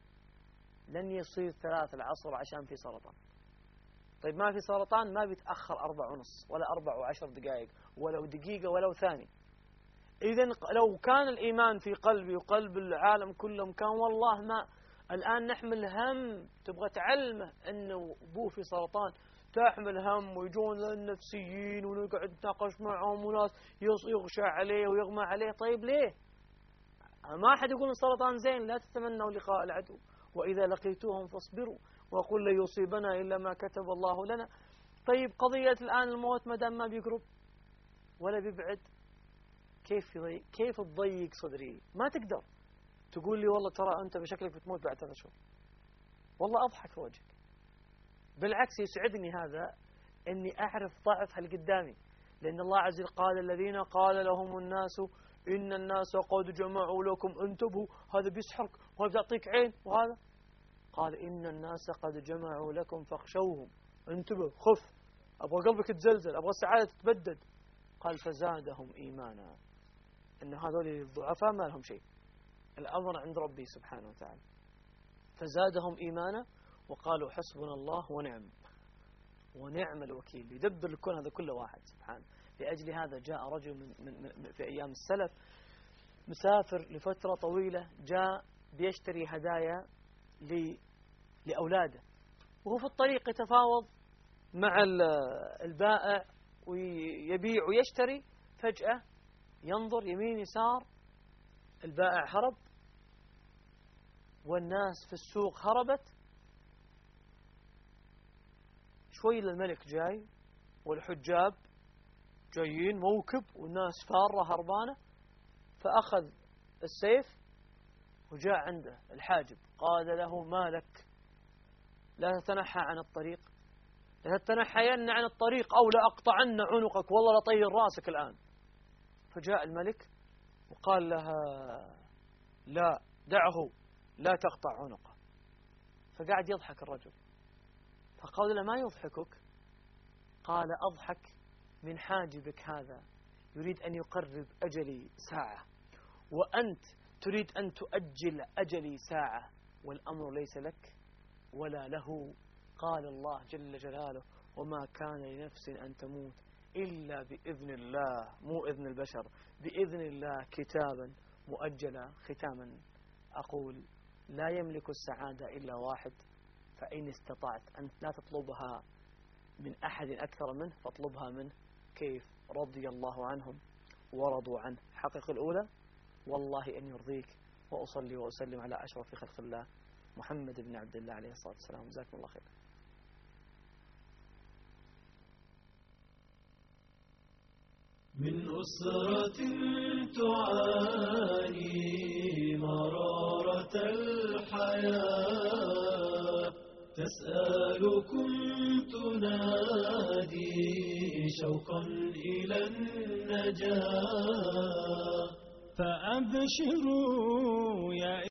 لن يصير ثلاث العصر عشان في سرطان. طيب ما في سرطان ما بيتأخر أربع ونص ولا أربع وعشر دقائق ولو دقيقة ولو ثاني. إذن لو كان الإيمان في قلبي وقلب العالم كلهم كان والله ما الآن نحمل هم. تبغى تعلمه أنه أبوه في سرطان تحمل هم ويجون النفسيين ونقعد نتناقش معهم وناس يغشى عليه ويغمى عليه. طيب ليه؟ ما أحد يقول السرطان زين. لا تتمنوا لقاء العدو وإذا لقيتوهم فاصبروا وقل لا يصيبنا إلا ما كتب الله لنا. طيب قضية الآن الموت ما دام ما بيقرب ولا بيبعد، كيف يضيق؟ كيف تضيق صدري؟ ما تقدر تقول لي والله ترى أنت بشكلك بتموت بعد ثلاث شهور. والله أضحك في وجهك. بالعكس يسعدني هذا أني أعرف ضعف هل قدامي، لأن الله عز وجل قال الذين قال لهم الناس إن الناس قد جمعوا لكم انتبهوا. هذا بيسحرك وهذا بيعطيك عين وهذا. قال إن الناس قد جمعوا لكم فاخشوهم. انتبه، خف، أبغى قلبك تزلزل، أبغى السعادة تتبدد. قال فزادهم إيمانا. إن هذول الضعفاء ما لهم شيء، الأمر عند ربي سبحانه وتعالى. فزادهم إيمانا وقالوا حسبنا الله ونعم ونعم الوكيل. يدبر الكون هذا كله واحد سبحانه. لأجل هذا جاء رجل من من في أيام السلف مسافر لفترة طويلة، جاء بيشتري هدايا لأولاده، وهو في الطريق يتفاوض مع البائع ويبيع ويشتري. فجأة ينظر يمين يسار، البائع هرب والناس في السوق هربت. شوي للملك جاي والحجاب جايين موكب والناس فارة هربانة، فأخذ السيف وجاء عنده الحاجب قال له ما لك لا تتنحى عن الطريق؟ لتتنحين عن الطريق أو لأقطعن عنقك، والله لطير راسك الآن. فجاء الملك وقال لها لا، دعه، لا تقطع عنقه. فقعد يضحك الرجل، فقال له ما يضحكك؟ قال أضحك من حاجبك هذا يريد أن يقرب أجلي ساعة، وأنت تريد أن تؤجل أجلي ساعة، والأمر ليس لك ولا له. قال الله جل جلاله وما كان لنفس أن تموت إلا بإذن الله، مو إذن البشر، بإذن الله كتابا مؤجلا. ختاما أقول لا يملك السعادة إلا واحد، فإن استطعت أن لا تطلبها من أحد أكثر منه فاطلبها منه. كيف؟ رضي الله عنهم ورضوا عنه. حقق الأولى والله أن يرضيك. وأصلي وأسلم على أشرف خلق الله محمد بن عبد الله عليه الصلاة والسلام. جزاكم الله خير. من أسرة تعاني مرارة الحياة تسألكم تنادي شوقا إلى النجاة، فأبشروا يا